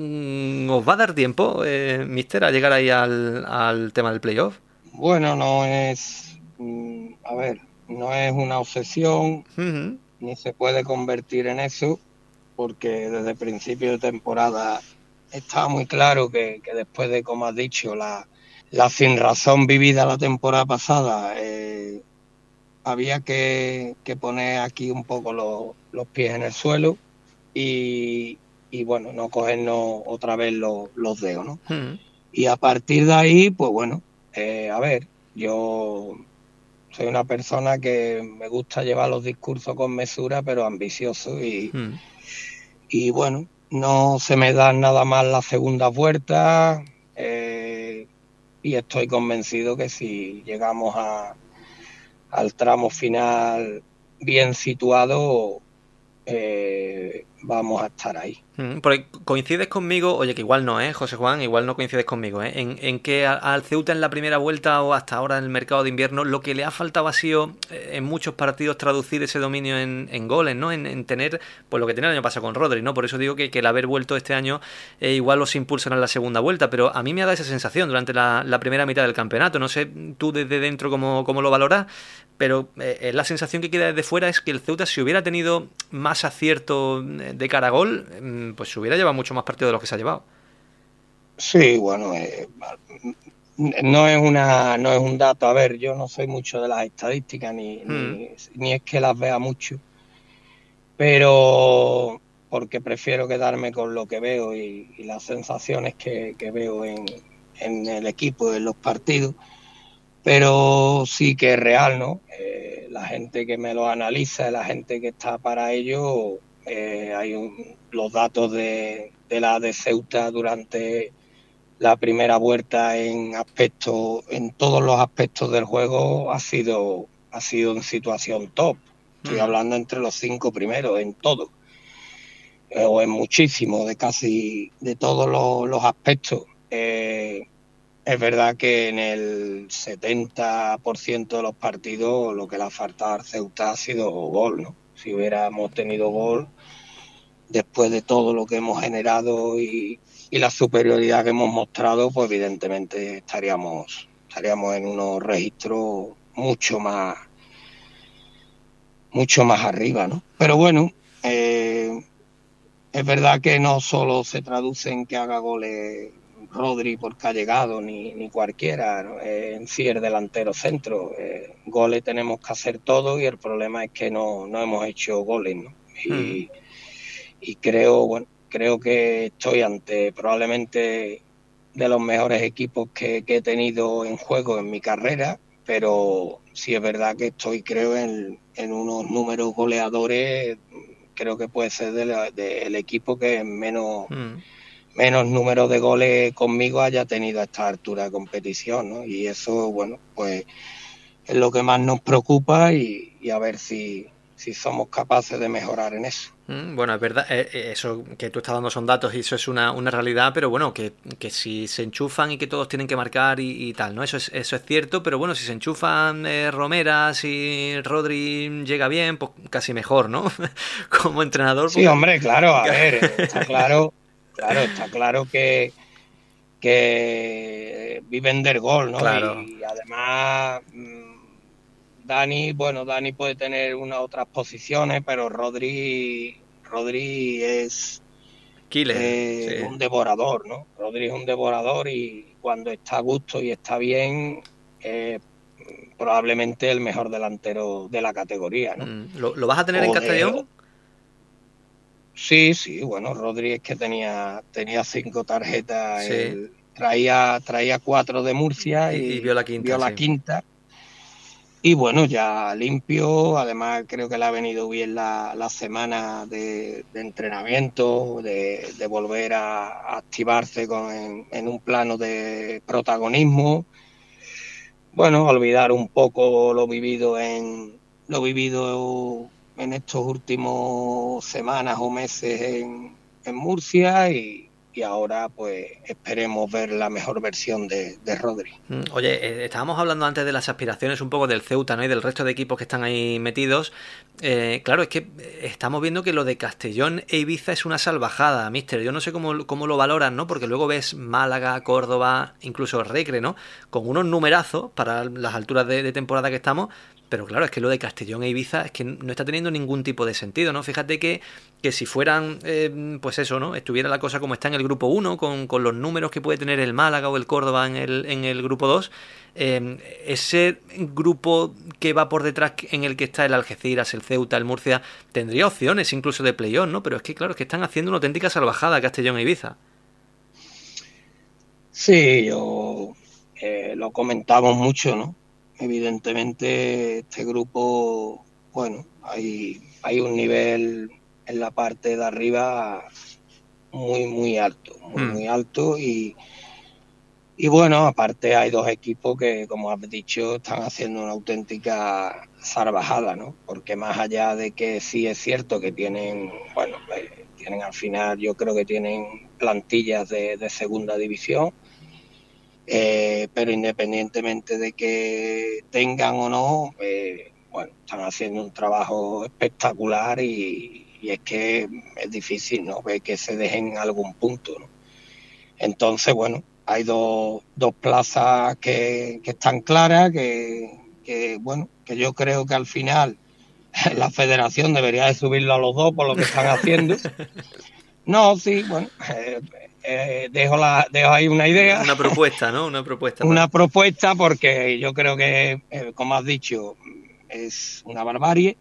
Speaker 1: ¿Os va a dar tiempo, eh, mister, a llegar ahí al, al tema del playoff?
Speaker 6: Bueno, no es... A ver, no es una obsesión,
Speaker 1: Uh-huh.
Speaker 6: ni se puede convertir en eso, porque desde principio de temporada estaba muy claro que, que después de, como has dicho, la, la sin razón vivida la temporada pasada, eh, había que, que poner aquí un poco los, los pies en el suelo y, y bueno, no cogernos otra vez los, los dedos, ¿no?
Speaker 1: Uh-huh.
Speaker 6: Y a partir de ahí, pues bueno, eh, a ver, yo Soy una persona que me gusta llevar los discursos con mesura, pero ambicioso y,
Speaker 1: Mm.
Speaker 6: y bueno, no se me dan nada más las segundas vueltas eh, y estoy convencido que si llegamos a, al tramo final bien situado, eh, vamos a estar ahí.
Speaker 1: Mm, Porque coincides conmigo, oye, que igual no, ¿eh, José Juan? Igual no coincides conmigo, ¿eh? En, en que a- al Ceuta en la primera vuelta o hasta ahora en el mercado de invierno lo que le ha faltado ha sido eh, en muchos partidos traducir ese dominio en, en goles, ¿no? En, en tener, pues lo que tenía el año pasado con Rodri, ¿no? Por eso digo que, que el haber vuelto este año eh, igual los impulsan en la segunda vuelta, pero a mí me ha dado esa sensación durante la, la primera mitad del campeonato. No sé tú desde dentro cómo, cómo lo valoras, pero eh, la sensación que queda desde fuera es que el Ceuta, si hubiera tenido más acierto de cara a gol, mm, pues se hubiera llevado mucho más partidos de los que se ha llevado.
Speaker 6: Sí, bueno, eh, no es una, no es un dato. A ver, yo no soy mucho de las estadísticas ni,
Speaker 1: Mm.
Speaker 6: ni, ni es que las vea mucho, pero porque prefiero quedarme con lo que veo y, y las sensaciones que, que veo en, en el equipo, en los partidos. Pero sí que es real, ¿no? Eh, la gente que me lo analiza, la gente que está para ello, eh, hay un, los datos de, de la de Ceuta durante la primera vuelta en aspectos, en todos los aspectos del juego ha sido, ha sido en situación top. Estoy
Speaker 1: Mm.
Speaker 6: hablando entre los cinco primeros en todo, eh, o en muchísimo, de casi de todos los, los aspectos. Eh, es verdad que en el setenta por ciento de los partidos lo que le ha faltado al Ceuta ha sido gol, ¿no? Si hubiéramos tenido gol, después de todo lo que hemos generado y, y la superioridad que hemos mostrado, pues evidentemente estaríamos, estaríamos en unos registros mucho más, mucho más arriba, ¿no? Pero bueno, eh, es verdad que no solo se traduce en que haga goles Rodri porque ha llegado, ni, ni cualquiera, ¿no? Eh, en sí el delantero centro. Eh, goles tenemos que hacer todos y el problema es que no, no hemos hecho goles, ¿no? Y,
Speaker 1: Mm.
Speaker 6: y creo, bueno, creo que estoy ante probablemente de los mejores equipos que, que he tenido en juego en mi carrera, pero sí es verdad que estoy, creo, en, en unos números goleadores. Creo que puede ser del de, de equipo que menos,
Speaker 1: Mm.
Speaker 6: menos número de goles conmigo haya tenido a esta altura de competición, ¿no? Y eso, bueno, pues es lo que más nos preocupa y, y a ver si, si somos capaces de mejorar en eso.
Speaker 1: Mm, Bueno, es verdad, eh, eh, eso que tú estás dando son datos y eso es una, una realidad, pero bueno, que, que si se enchufan y que todos tienen que marcar y, y tal, ¿no? Eso es, eso es cierto, pero bueno, si se enchufan eh, Romera, si Rodri llega bien, pues casi mejor, ¿no? Como entrenador.
Speaker 6: Sí,
Speaker 1: porque-
Speaker 6: hombre, claro, a ver, está claro, claro, está claro que, que viven del gol, ¿no?
Speaker 1: Claro.
Speaker 6: Y además, mm, Dani, bueno, Dani puede tener unas otras posiciones, pero Rodri, Rodri es
Speaker 1: Killer,
Speaker 6: eh,
Speaker 1: sí.
Speaker 6: un devorador, ¿no? Rodri es un devorador y cuando está a gusto y está bien, es probablemente el mejor delantero de la categoría, ¿no?
Speaker 1: Mm, ¿Lo, lo vas a tener en
Speaker 6: O de-
Speaker 1: Castellón?
Speaker 6: Sí, sí, bueno, Rodri es que tenía, tenía cinco tarjetas,
Speaker 1: Sí.
Speaker 6: él traía, traía cuatro de Murcia
Speaker 1: Y-
Speaker 6: y,
Speaker 1: y vio la quinta,
Speaker 6: vio la
Speaker 1: sí.
Speaker 6: quinta. Y bueno, ya limpio, además creo que le ha venido bien la, la semana de, de entrenamiento, de, de volver a, a activarse con, en, en un plano de protagonismo. Bueno, olvidar un poco lo vivido en lo vivido en estos últimos semanas o meses en, en Murcia y, y ahora pues esperemos ver la mejor versión de, de Rodri.
Speaker 1: Mm, Oye, eh, estábamos hablando antes de las aspiraciones un poco del Ceuta, ¿no? Y del resto de equipos que están ahí metidos. Eh, claro, es que eh, estamos viendo que lo de Castellón e Ibiza es una salvajada, mister. Yo no sé cómo, cómo lo valoran, ¿no? Porque luego ves Málaga, Córdoba, incluso Recre, ¿no? Con unos numerazos para las alturas de, de temporada que estamos. Pero claro, es que lo de Castellón e Ibiza es que no está teniendo ningún tipo de sentido, ¿no? Fíjate que, que si fueran, eh, pues eso, ¿no? Estuviera la cosa como está en el grupo uno, con, con los números que puede tener el Málaga o el Córdoba en el, en el grupo dos, eh, ese grupo que va por detrás en el que está el Algeciras, el Ceuta, el Murcia, tendría opciones incluso de playoff, ¿no? Pero es que, claro, es que están haciendo una auténtica salvajada Castellón e Ibiza.
Speaker 6: Sí, yo eh, lo comentamos mucho, ¿no? evidentemente este grupo, bueno, hay, hay un nivel en la parte de arriba muy, muy alto, muy,
Speaker 1: Mm.
Speaker 6: muy alto y, y bueno, aparte hay dos equipos que, como has dicho, están haciendo una auténtica salvajada, ¿no? Porque más allá de que sí es cierto que tienen, bueno, eh, tienen al final, yo creo que tienen plantillas de, de segunda división, eh, pero independientemente de que tengan o no, eh, bueno, están haciendo un trabajo espectacular y, y es que es difícil, ¿no? Ver que se dejen en algún punto, ¿no? Entonces, bueno, hay dos, dos plazas que, que están claras, que, que, bueno, que yo creo que al final la federación debería de subirlo a los dos por lo que están haciendo. No, sí, bueno, eh, eh, dejo, la, dejo ahí una idea.
Speaker 1: Una propuesta, ¿no? Una propuesta.
Speaker 6: Una
Speaker 1: para...
Speaker 6: propuesta porque yo creo que, eh, como has dicho, es una barbarie.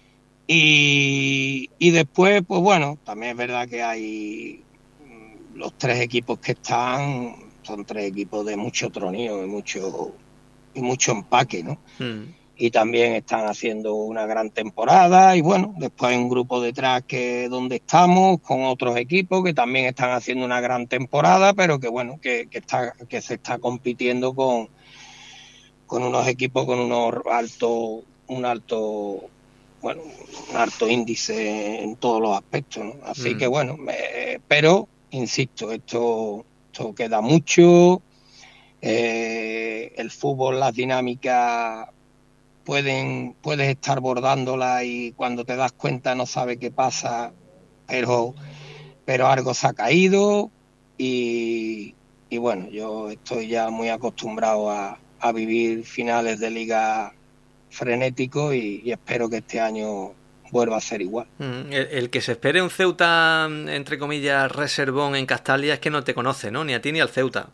Speaker 6: Y, y después, pues bueno, también es verdad que hay los tres equipos que están, son tres equipos de mucho troneo y mucho, y mucho empaque, ¿no?
Speaker 1: Mm.
Speaker 6: Y también están haciendo una gran temporada y bueno, después hay un grupo detrás que donde estamos con otros equipos que también están haciendo una gran temporada, pero que bueno, que, que, está, que se está compitiendo con, con unos equipos con unos altos, un alto, bueno, un alto índice en todos los aspectos, ¿no? Así
Speaker 1: Mm.
Speaker 6: que bueno, eh, pero insisto, esto, esto queda mucho, eh, el fútbol, las dinámicas pueden, puedes estar bordándola y cuando te das cuenta no sabes qué pasa, pero, pero algo se ha caído y, y bueno, yo estoy ya muy acostumbrado a, a vivir finales de liga frenéticos y, y espero que este año vuelva a ser igual.
Speaker 1: Mm. El, el que se espere un Ceuta, entre comillas, reservón en Castalia es que no te conoce, ¿no? Ni a ti ni al Ceuta.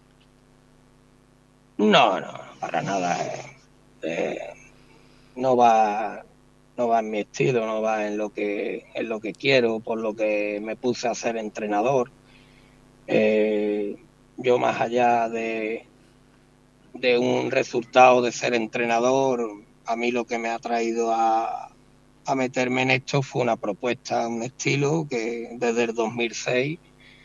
Speaker 6: No, no, para nada. Eh, eh, no va no va en mi estilo, no va en lo que en lo que quiero, por lo que me puse a ser entrenador. Eh, yo más allá de de un resultado de ser entrenador, a mí lo que me ha traído a, a meterme en esto fue una propuesta, un estilo que desde el dos mil seis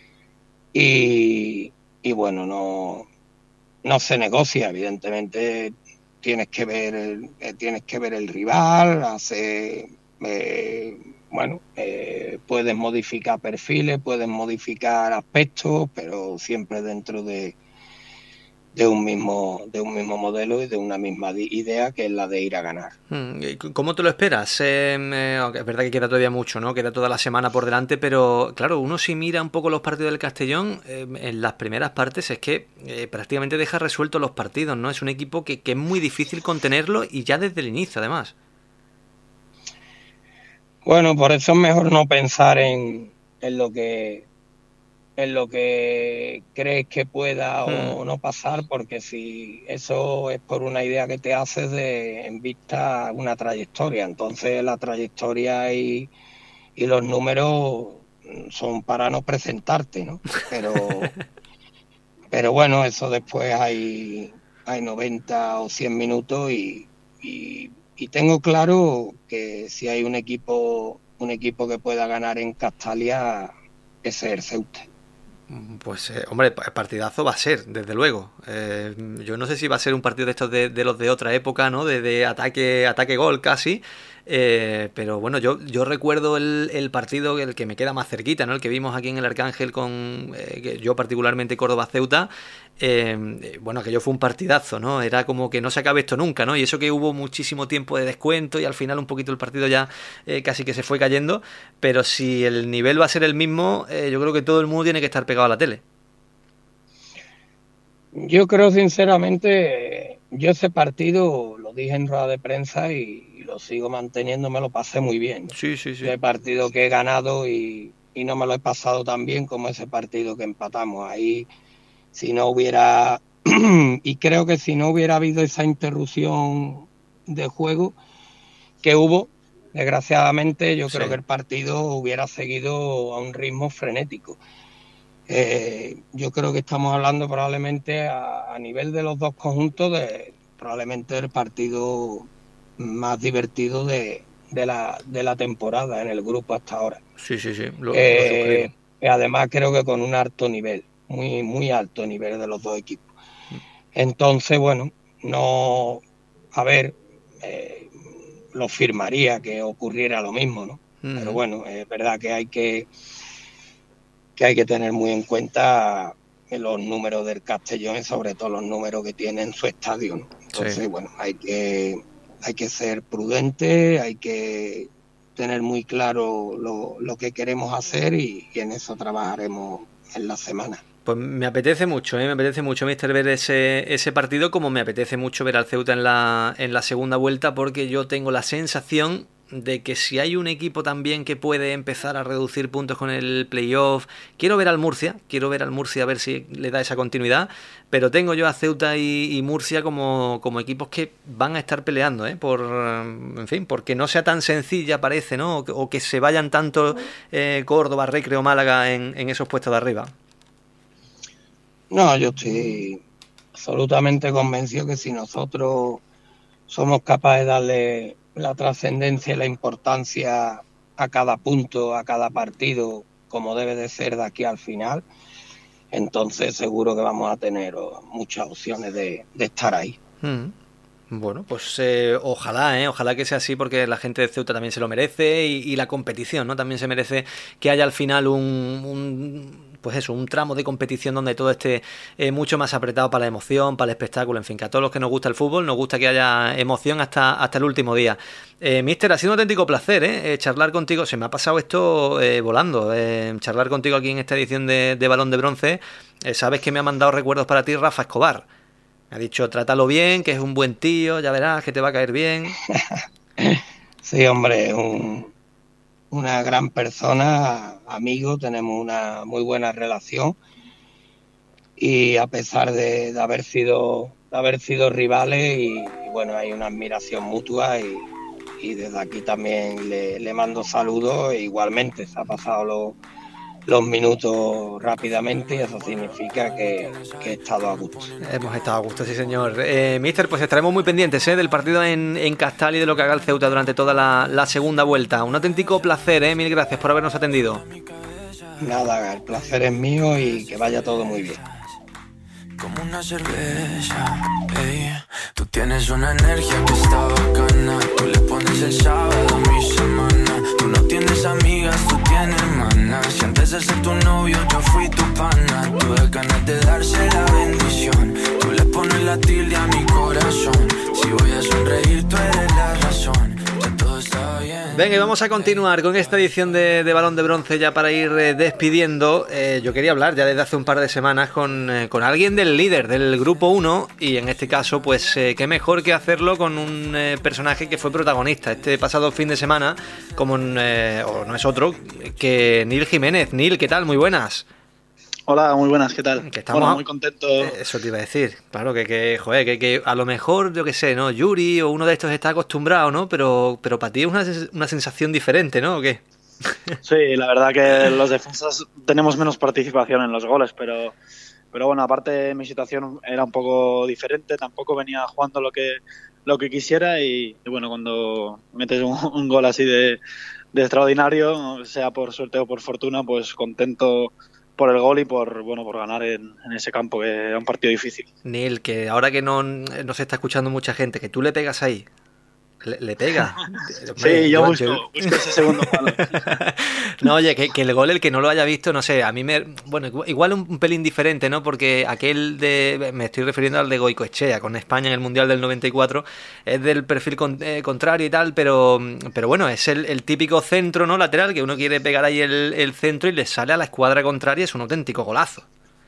Speaker 6: y, y bueno, no no se negocia, evidentemente. Tienes que ver el, eh, tienes que ver el rival, hacer, eh, bueno, eh, puedes modificar perfiles, puedes modificar aspectos, pero siempre dentro de, de un mismo de un mismo modelo y de una misma idea que es la de ir a ganar.
Speaker 1: ¿Cómo te lo esperas? Eh, eh, es verdad que queda todavía mucho, ¿no? Queda toda la semana por delante, pero claro, uno si mira un poco los partidos del Castellón, eh, en las primeras partes es que eh, prácticamente deja resueltos los partidos, ¿no? Es un equipo que, que es muy difícil contenerlo y ya desde el inicio, además.
Speaker 6: Bueno, por eso es mejor no pensar en, en lo que en lo que crees que pueda o no pasar, porque si eso es por una idea que te haces de en vista una trayectoria, entonces la trayectoria y, y los números son para no presentarte, ¿no? Pero pero bueno, eso después hay hay noventa o cien minutos y, y, y tengo claro que si hay un equipo un equipo que pueda ganar en Castalia, ese es el Ceuta.
Speaker 1: Pues, eh, hombre, partidazo va a ser, desde luego. Eh, yo no sé si va a ser un partido de estos de, de los de otra época, ¿no? De, de ataque, ataque-gol casi. Eh, pero bueno, yo, yo recuerdo el, el partido, el que me queda más cerquita, ¿no? El que vimos aquí en el Arcángel con, eh, que yo particularmente, Córdoba-Ceuta. Eh, bueno, aquello fue un partidazo, ¿no? Era como que no se acabe esto nunca, ¿no? Y eso que hubo muchísimo tiempo de descuento y al final un poquito el partido ya eh, casi que se fue cayendo. Pero si el nivel va a ser el mismo, eh, yo creo que todo el mundo tiene que estar pegado a la tele.
Speaker 6: Yo creo sinceramente, yo ese partido lo dije en rueda de prensa y, y lo sigo manteniendo, me lo pasé muy bien.
Speaker 1: Sí, sí, sí.
Speaker 6: Ese partido que he ganado y, y no me lo he pasado tan bien como ese partido que empatamos. Ahí, si no hubiera, y creo que si no hubiera habido esa interrupción de juego que hubo, desgraciadamente, yo creo
Speaker 1: Sí.
Speaker 6: que el partido hubiera seguido a un ritmo frenético. Eh, yo creo que estamos hablando probablemente a, a nivel de los dos conjuntos de, probablemente el partido más divertido de, de, la, de la temporada en el grupo hasta ahora.
Speaker 1: Sí, sí, sí. Lo,
Speaker 6: eh, lo además creo que con un alto nivel, muy, muy alto nivel de los dos equipos. Entonces, bueno, no, a ver, eh, lo firmaría que ocurriera lo mismo, ¿no? Uh-huh. Pero bueno, es verdad que hay que, que hay que tener muy en cuenta los números del Castellón y sobre todo los números que tiene en su estadio, ¿no? Entonces, sí. bueno, hay que, hay que ser prudente, hay que tener muy claro lo, lo que queremos hacer y, y en eso trabajaremos en la semana.
Speaker 1: Pues me apetece mucho, ¿eh? me apetece mucho, mister, ver ese, ese partido, como me apetece mucho ver al Ceuta en la, en la segunda vuelta, porque yo tengo la sensación de que si hay un equipo también que puede empezar a reducir puntos con el playoff, quiero ver al Murcia, quiero ver al Murcia a ver si le da esa continuidad, pero tengo yo a Ceuta y, y Murcia como, como equipos que van a estar peleando, ¿eh? por, en fin, porque no sea tan sencilla parece, ¿no? O que, o que se vayan tanto eh, Córdoba, Recreo, Málaga en, en esos puestos de arriba.
Speaker 6: No, yo estoy absolutamente convencido que si nosotros somos capaces de darle la trascendencia y la importancia a cada punto, a cada partido, como debe de ser de aquí al final, entonces seguro que vamos a tener muchas opciones de, de estar ahí.
Speaker 1: Mm. Bueno, pues eh, ojalá, eh, ojalá que sea así, porque la gente de Ceuta también se lo merece y, y la competición, ¿no? También se merece que haya al final un, un pues eso, un tramo de competición donde todo esté eh, mucho más apretado para la emoción, para el espectáculo, en fin, que a todos los que nos gusta el fútbol nos gusta que haya emoción hasta, hasta el último día. Eh, Mister, ha sido un auténtico placer, ¿eh? Eh, charlar contigo, se me ha pasado esto eh, volando, eh, charlar contigo aquí en esta edición de, de Balón de Bronce. Eh, sabes que me ha mandado recuerdos para ti Rafa Escobar. Me ha dicho, trátalo bien, que es un buen tío, ya verás que te va a caer bien.
Speaker 6: Sí, hombre, un, una gran persona, amigo, tenemos una muy buena relación y a pesar de, de haber sido de haber sido rivales y, y bueno, hay una admiración mutua y, y desde aquí también le, le mando saludos e igualmente se ha pasado los los minutos rápidamente y eso significa que, que he estado a gusto.
Speaker 1: Hemos estado a gusto, sí señor. Eh, Mister, pues estaremos muy pendientes ¿eh? del partido en, en Castal y de lo que haga el Ceuta durante toda la, la segunda vuelta. Un auténtico placer, ¿eh? Mil gracias por habernos atendido.
Speaker 6: Nada, el placer es mío y que vaya todo muy bien.
Speaker 4: Como una cerveza, ey. Tú tienes una energía que está bacana. Tú le pones el sábado a mi semana. Tú no tienes amigas, tú tienes hermanas. Si antes de ser tu novio yo fui tu pana. Tuve ganas de darse la bendición. Tú le pones la tilde a mi corazón. Si voy a sonreír tú eres la razón. Ya todo está bien.
Speaker 1: Venga, y vamos a continuar con esta edición de, de Balón de Bronce ya para ir eh, despidiendo. Eh, yo quería hablar ya desde hace un par de semanas con, eh, con alguien del líder del Grupo uno y en este caso, pues eh, qué mejor que hacerlo con un eh, personaje que fue protagonista este pasado fin de semana, como eh, o no es otro que Nil Jiménez. Nil, ¿qué tal? Muy buenas.
Speaker 7: Hola, muy buenas, ¿qué tal?
Speaker 1: Que estamos
Speaker 7: Hola, muy contento.
Speaker 1: Eso te iba a decir, claro, que, que joder, que, que a lo mejor, yo qué sé, ¿no? Yuri o uno de estos está acostumbrado, ¿no? Pero, pero para ti es una, una sensación diferente, ¿no? ¿O qué?
Speaker 7: Sí, la verdad que los defensas tenemos menos participación en los goles, pero, pero bueno, aparte mi situación era un poco diferente, tampoco venía jugando lo que, lo que quisiera y, y bueno, cuando metes un, un gol así de, de extraordinario, sea por suerte o por fortuna, pues contento por el gol y por bueno por ganar en, en ese campo, que era un partido difícil.
Speaker 1: Neil, que ahora que no, no se está escuchando mucha gente, que tú le pegas ahí. Le, le pega.
Speaker 7: Hombre, sí, yo, yo busco, yo... busco ese segundo palo.
Speaker 1: No, oye, que, que el gol, el que no lo haya visto, no sé, a mí me... Bueno, igual un, un pelín diferente, ¿no? Porque aquel de... Me estoy refiriendo al de Goicoechea, con España en el Mundial del noventa y cuatro, es del perfil con, eh, contrario y tal, pero pero bueno, es el, el típico centro, ¿no? Lateral, que uno quiere pegar ahí el, el centro y le sale a la escuadra contraria, es un auténtico golazo.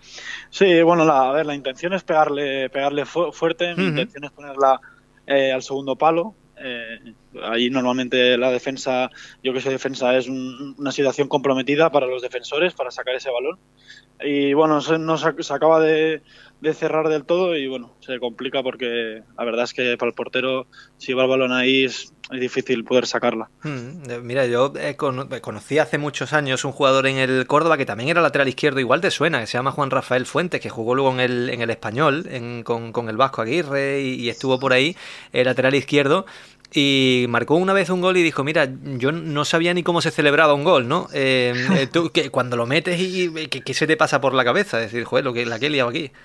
Speaker 7: Sí, bueno, la, a ver, la intención es pegarle, pegarle fu- fuerte, mi uh-huh. intención es ponerla eh, al segundo palo. Eh, ahí normalmente la defensa, yo que soy defensa, es un, una situación comprometida para los defensores, para sacar ese balón. Y bueno, se, no se, se acaba de, de cerrar del todo y bueno, se complica porque la verdad es que para el portero, si va el balón ahí, es, es difícil poder sacarla.
Speaker 1: Hmm, mira, yo eh, con, conocí hace muchos años un jugador en el Córdoba que también era lateral izquierdo, igual te suena, que se llama Juan Rafael Fuentes, que jugó luego en el, en el Español, en, con, con el Vasco Aguirre y, y estuvo por ahí, el lateral izquierdo. Y marcó una vez un gol y dijo, mira, yo no sabía ni cómo se celebraba un gol, ¿no? Eh, tú, que cuando lo metes y que, que se te pasa por la cabeza, es decir, joder, lo que, la que he liado aquí.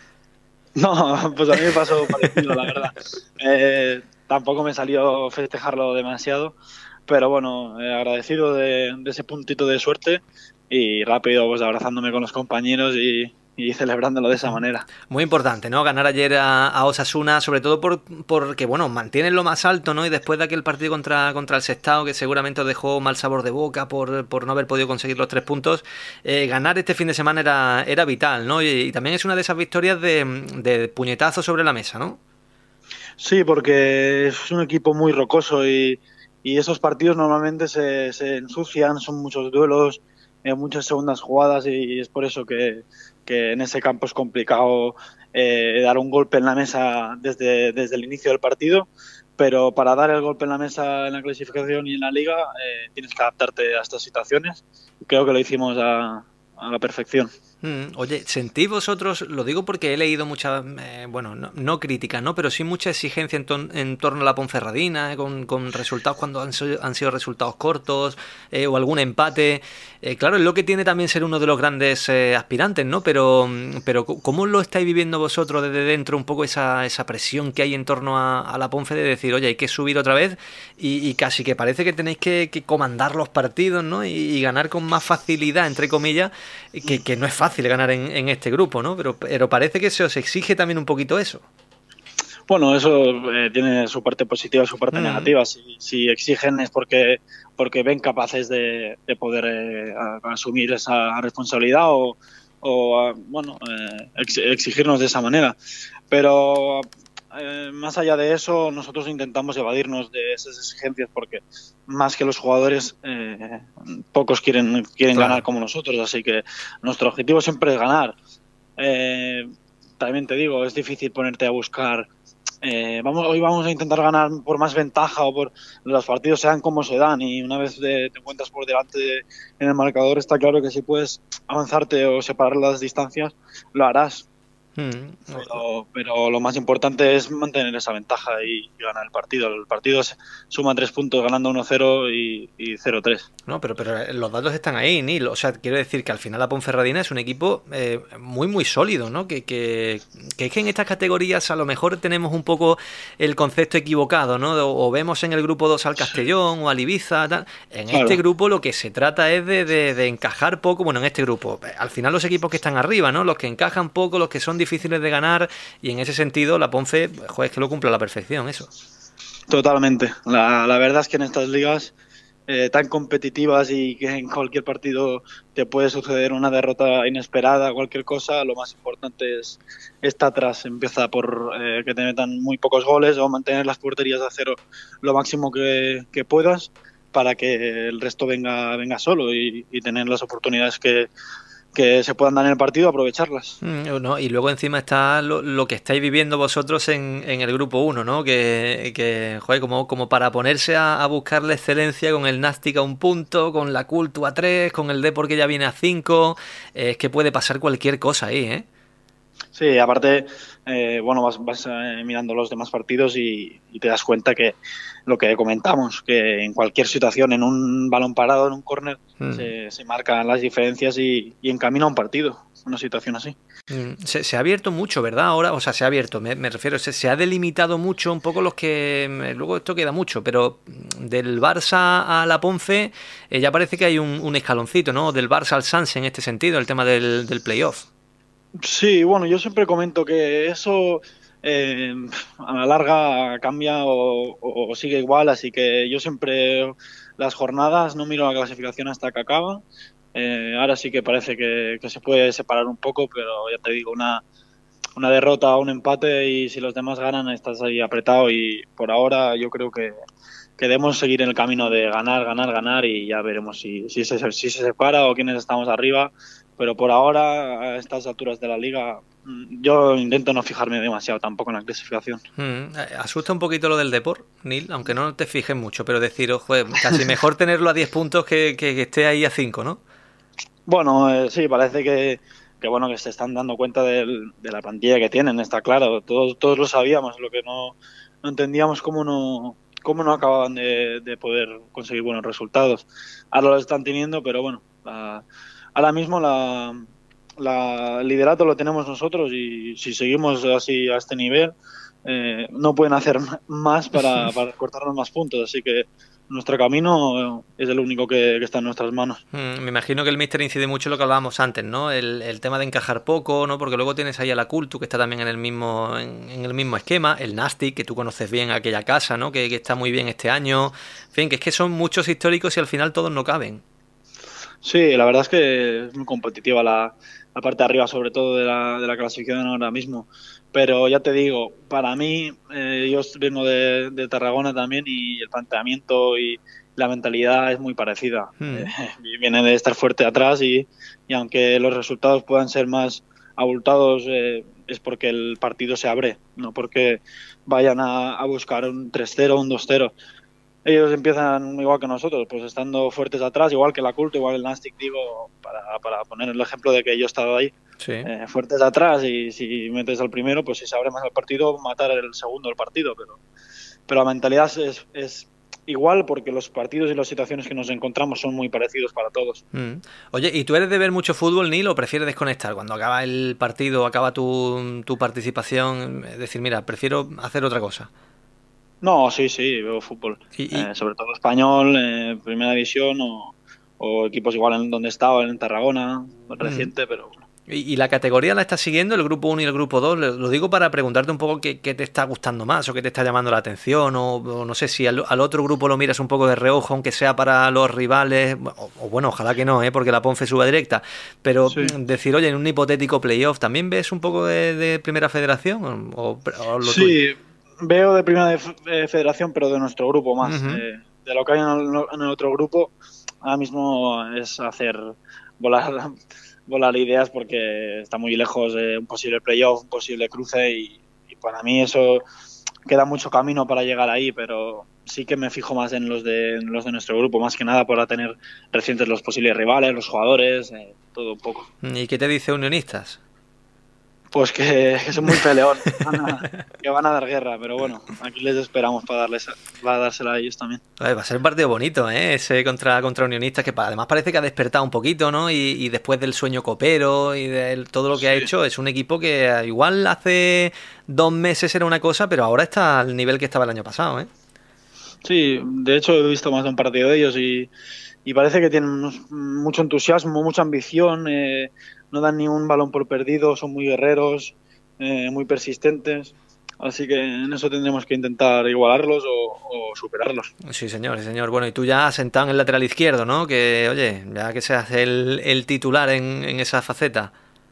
Speaker 7: No, pues a mí me pasó parecido, la verdad. Eh, tampoco me salió festejarlo demasiado, pero bueno, eh, agradecido de, de ese puntito de suerte y rápido pues abrazándome con los compañeros y... y celebrándolo de esa manera.
Speaker 1: Muy importante, ¿no? Ganar ayer a, a Osasuna, sobre todo por porque, bueno, mantienen lo más alto, ¿no? Y después de aquel partido contra, contra el Sestao, que seguramente os dejó mal sabor de boca por, por no haber podido conseguir los tres puntos, eh, ganar este fin de semana era, era vital, ¿no? Y, y también es una de esas victorias de, de puñetazo sobre la mesa, ¿no?
Speaker 7: Sí, porque es un equipo muy rocoso y, y esos partidos normalmente se, se ensucian, son muchos duelos, eh, muchas segundas jugadas y es por eso que que en ese campo es complicado eh, dar un golpe en la mesa desde, desde el inicio del partido, pero para dar el golpe en la mesa en la clasificación y en la liga eh, tienes que adaptarte a estas situaciones. Creo que lo hicimos a, a la perfección.
Speaker 1: Mm, oye, ¿sentís vosotros, lo digo porque he leído mucha, eh, bueno, no, no crítica, ¿no? Pero sí mucha exigencia en, ton, en torno a la Ponferradina, eh, con, con resultados cuando han, han sido resultados cortos eh, o algún empate? Eh, claro, es lo que tiene también ser uno de los grandes eh, aspirantes, ¿no? Pero, pero ¿cómo lo estáis viviendo vosotros desde dentro, un poco esa, esa presión que hay en torno a, a la Ponfe de decir, oye, hay que subir otra vez y, y casi que parece que tenéis que, que comandar los partidos, ¿no? Y, y ganar con más facilidad, entre comillas, que, que no es fácil ganar en, en este grupo, ¿no? Pero, pero parece que se os exige también un poquito eso.
Speaker 7: Bueno, eso eh, tiene su parte positiva y su parte mm. negativa. Si, si exigen es porque porque ven capaces de, de poder eh, asumir esa responsabilidad o, o bueno, eh, ex, exigirnos de esa manera. Pero eh, más allá de eso, nosotros intentamos evadirnos de esas exigencias porque más que los jugadores, eh, pocos quieren, quieren claro. ganar como nosotros. Así que nuestro objetivo siempre es ganar. Eh, también te digo, es difícil ponerte a buscar... Eh, vamos, hoy vamos a intentar ganar por más ventaja o por los partidos sean como se dan y una vez de, te encuentras por delante de, en el marcador está claro que si puedes avanzarte o separar las distancias lo harás. Hmm. Pero, pero lo más importante es mantener esa ventaja y, y ganar el partido. El partido suma tres puntos ganando uno cero y, y cero tres.
Speaker 1: No, pero, pero los datos están ahí, Nil. O sea, quiero decir que al final la Ponferradina es un equipo eh, muy, muy sólido, ¿no? Que, que, que es que en estas categorías a lo mejor tenemos un poco el concepto equivocado, ¿no? O, o vemos en el grupo dos al Castellón o al Ibiza, tal. En claro. este grupo lo que se trata es de, de, de encajar poco. Bueno, en este grupo, al final los equipos que están arriba, ¿no? Los que encajan poco, los que son difíciles de ganar, y en ese sentido la Ponce, joder, es que lo cumple a la perfección eso.
Speaker 7: Totalmente. La, la verdad es que en estas ligas eh, tan competitivas y que en cualquier partido te puede suceder una derrota inesperada, cualquier cosa, lo más importante es estar atrás. Empieza por eh, que te metan muy pocos goles o mantener las porterías a cero lo máximo que, que puedas para que el resto venga, venga solo y, y tener las oportunidades que que se puedan dar en el partido, aprovecharlas.
Speaker 1: Mm, no, y luego encima está lo, lo que estáis viviendo vosotros en, en el grupo uno, ¿no? Que, que joder, como, como para ponerse a, a buscar la excelencia con el Nástic a un punto, con la Cultu a tres, con el Depor que ya viene a cinco, eh, es que puede pasar cualquier cosa ahí, ¿eh?
Speaker 7: Sí, aparte, eh, bueno, vas, vas eh, mirando los demás partidos y, y te das cuenta que lo que comentamos, que en cualquier situación, en un balón parado, en un córner, mm. se, se marcan las diferencias y, y encamina un partido, una situación así.
Speaker 1: Mm. Se, se ha abierto mucho, ¿verdad? Ahora, o sea, se ha abierto, me, me refiero, se, se ha delimitado mucho un poco los que... Luego esto queda mucho, pero del Barça a la Ponce eh, ya parece que hay un, un escaloncito, ¿no? Del Barça al Sanse en este sentido, el tema del, del playoff.
Speaker 7: Sí, bueno, yo siempre comento que eso eh, a la larga cambia o, o, o sigue igual, así que yo siempre las jornadas no miro la clasificación hasta que acaba. Eh, ahora sí que parece que, que se puede separar un poco, pero ya te digo, una, una derrota o un empate y si los demás ganan estás ahí apretado y por ahora yo creo que, que debemos seguir en el camino de ganar, ganar, ganar y ya veremos si, si, se, si se separa o quiénes estamos arriba. Pero por ahora, a estas alturas de la liga, yo intento no fijarme demasiado tampoco en la clasificación.
Speaker 1: Mm, asusta un poquito lo del Depor, Nil, aunque no te fijes mucho, pero decir, ojo, casi mejor tenerlo a diez puntos que, que, que esté ahí a cinco, ¿no?
Speaker 7: Bueno, eh, sí, parece que, que bueno que se están dando cuenta del, de la plantilla que tienen, está claro. Todos, todos lo sabíamos, lo que no, no entendíamos cómo no... cómo no acababan de, de poder conseguir buenos resultados. Ahora lo están teniendo, pero bueno, la, ahora mismo la, la, el liderato lo tenemos nosotros y si seguimos así a este nivel, eh, no pueden hacer más para, para cortarnos más puntos, así que nuestro camino es el único que, que está en nuestras manos.
Speaker 1: Mm, me imagino que el míster incide mucho en lo que hablábamos antes, ¿no? El, el tema de encajar poco, ¿no? Porque luego tienes ahí a la Cultu, que está también en el mismo en, en el mismo esquema, el Nastic, que tú conoces bien aquella casa, ¿no? Que, que está muy bien este año. En fin, que es que son muchos históricos y al final todos no caben.
Speaker 7: Sí, la verdad es que es muy competitiva la, la parte de arriba, sobre todo de la, de la clasificación ahora mismo. Pero ya te digo, para mí, eh, yo vengo de, de Tarragona también y el planteamiento y la mentalidad es muy parecida. Hmm. Eh, viene de estar fuerte atrás y, y aunque los resultados puedan ser más abultados, eh, es porque el partido se abre, no porque vayan a, a buscar un tres cero o un dos cero. Ellos empiezan igual que nosotros, pues estando fuertes atrás, igual que la Culto, igual el Nastic, digo, para, para poner el ejemplo de que yo he estado ahí. Sí. Eh, fuertes atrás y si metes al primero, pues si se abre más el partido, matar el segundo del partido. Pero, pero la mentalidad es, es igual porque los partidos y las situaciones que nos encontramos son muy parecidos para todos.
Speaker 1: Mm. Oye, ¿y tú eres de ver mucho fútbol, Nil, o prefieres desconectar? Cuando acaba el partido, acaba tu, tu participación, es decir, mira, prefiero hacer otra cosa.
Speaker 7: No, sí, sí, veo fútbol. ¿Y, y? Eh, sobre todo español, eh, primera división o, o equipos igual en donde he estado, en Tarragona, reciente, mm. pero...
Speaker 1: ¿Y, ¿Y la categoría la estás siguiendo, el grupo uno y el grupo dos? Lo digo para preguntarte un poco qué, qué te está gustando más o qué te está llamando la atención, o, o no sé si al, al otro grupo lo miras un poco de reojo, aunque sea para los rivales, o, o bueno, ojalá que no, ¿eh? Porque la Ponfe suba directa, pero sí. Decir, oye, en un hipotético playoff, ¿también ves un poco de, de Primera Federación? O, o lo
Speaker 7: sí. Tuyo? Veo de Primera Federación, pero de nuestro grupo más. Uh-huh. Eh, de lo que hay en el, en el otro grupo, ahora mismo es hacer volar, volar ideas porque está muy lejos de un posible playoff, un posible cruce y, y para mí eso queda mucho camino para llegar ahí, pero sí que me fijo más en los de, en los de nuestro grupo, más que nada para tener recientes los posibles rivales, los jugadores, eh, todo un poco.
Speaker 1: ¿Y qué te dice Unionistas?
Speaker 7: Pues que, que son muy peleón, van a, que van a dar guerra, pero bueno, aquí les esperamos para darles para dársela a ellos también.
Speaker 1: Va a ser un partido bonito, ¿eh? Ese contra, contra Unionistas, que además parece que ha despertado un poquito, ¿no? Y, y después del sueño copero y de todo lo que sí. ha hecho, es un equipo que igual hace dos meses era una cosa, pero ahora está al nivel que estaba el año pasado, ¿eh?
Speaker 7: Sí, de hecho he visto más de un partido de ellos y, y parece que tienen mucho entusiasmo, mucha ambición, eh, no dan ni un balón por perdido, son muy guerreros, eh, muy persistentes, así que en eso tendremos que intentar igualarlos o, o superarlos.
Speaker 1: Sí, señor, sí, señor. Bueno, y tú ya sentado en el lateral izquierdo, ¿no? Que, oye, ya que seas el, el titular en, en esa faceta.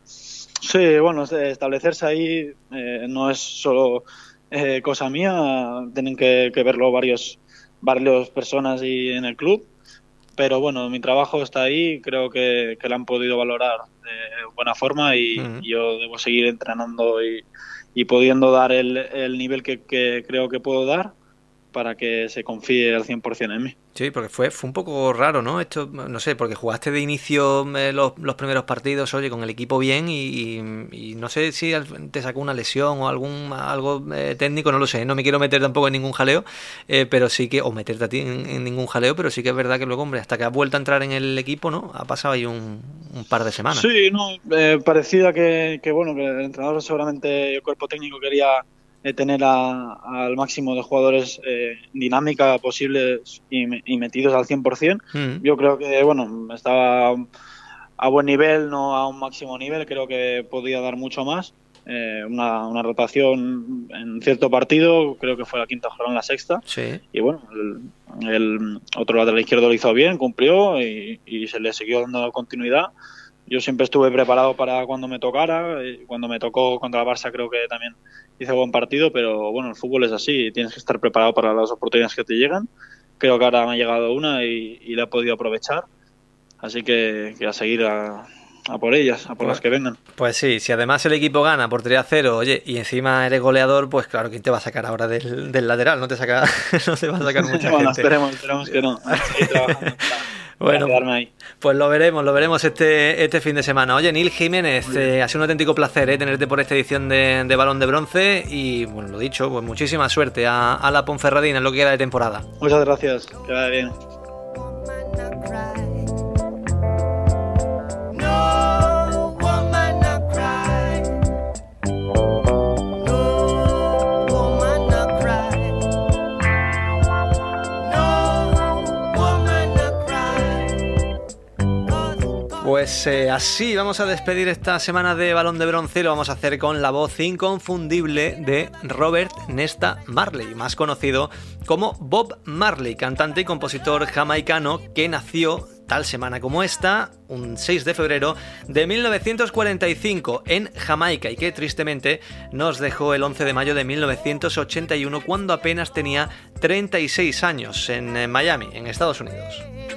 Speaker 7: Sí, bueno, establecerse ahí eh, no es solo eh, cosa mía, tienen que, que verlo varios, varias personas y en el club. Pero bueno, mi trabajo está ahí, creo que, que lo han podido valorar de buena forma y uh-huh. yo debo seguir entrenando y, y pudiendo dar el, el nivel que, que creo que puedo dar para que se confíe al cien por ciento en mí.
Speaker 1: Sí, porque fue, fue un poco raro, ¿no? Esto, no sé, porque jugaste de inicio eh, los, los primeros partidos, oye, con el equipo bien y, y, y no sé si te sacó una lesión o algún algo eh, técnico, no lo sé, no me quiero meter tampoco en ningún jaleo, eh, pero sí que, o meterte a ti en, en ningún jaleo, pero sí que es verdad que luego, hombre, hasta que has vuelto a entrar en el equipo, ¿no? Ha pasado ahí un, un par de semanas.
Speaker 7: Sí, no, eh, parecía que, que, bueno, que el entrenador seguramente, el cuerpo técnico quería tener a, al máximo de jugadores eh, dinámica posibles y, y metidos al cien por ciento. Mm. Yo creo que, bueno, estaba a buen nivel, no a un máximo nivel, creo que podía dar mucho más. Eh, una, una rotación en cierto partido, creo que fue la quinta jornada en la sexta.
Speaker 1: Sí.
Speaker 7: Y bueno, el, el otro lateral izquierdo lo hizo bien, cumplió y, y se le siguió dando continuidad. yo siempre estuve preparado para cuando me tocara. Cuando me tocó contra el Barça creo que también hice buen partido, pero bueno, el fútbol es así, tienes que estar preparado para las oportunidades que te llegan. Creo que ahora me ha llegado una y, y la he podido aprovechar, así que, que a seguir a, a por ellas, a por pues, las que vengan.
Speaker 1: Pues sí, si además el equipo gana portería cero, oye, y encima eres goleador, pues claro, ¿quién te va a sacar ahora del, del lateral? No te saca, no te va a sacar mucha
Speaker 7: bueno,
Speaker 1: gente.
Speaker 7: Esperemos, esperemos que no. Seguir trabajando para,
Speaker 1: bueno,
Speaker 7: para ahí.
Speaker 1: Pues lo veremos, lo veremos este, este fin de semana. Oye, Nil Jiménez, eh, ha sido un auténtico placer eh, tenerte por esta edición de, de Balón de Bronce y, bueno, lo dicho, pues muchísima suerte a, a la Ponferradina en lo que queda de temporada.
Speaker 7: Muchas gracias, que vaya bien.
Speaker 1: Pues eh, así vamos a despedir esta semana de Balón de Bronce. Lo vamos a hacer con la voz inconfundible de Robert Nesta Marley, más conocido como Bob Marley, cantante y compositor jamaicano que nació tal semana como esta, un seis de febrero de mil novecientos cuarenta y cinco en Jamaica, y que tristemente nos dejó el once de mayo de mil novecientos ochenta y uno cuando apenas tenía treinta y seis años en Miami, en Estados Unidos.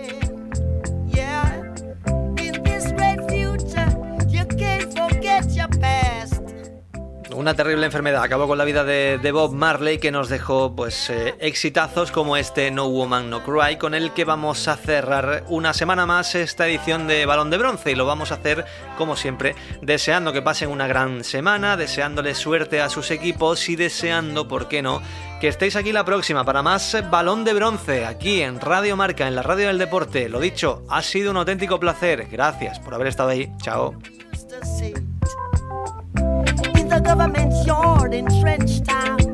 Speaker 1: Una terrible enfermedad acabó con la vida de, de Bob Marley, que nos dejó pues eh, exitazos como este No Woman No Cry, con el que vamos a cerrar una semana más esta edición de Balón de Bronce, y lo vamos a hacer como siempre deseando que pasen una gran semana, deseándole suerte a sus equipos y deseando, ¿por qué no?, que estéis aquí la próxima para más Balón de Bronce, aquí en Radio Marca, en la radio del deporte. Lo dicho, ha sido un auténtico placer, gracias por haber estado ahí, chao.
Speaker 8: The government's yard in Trench Town.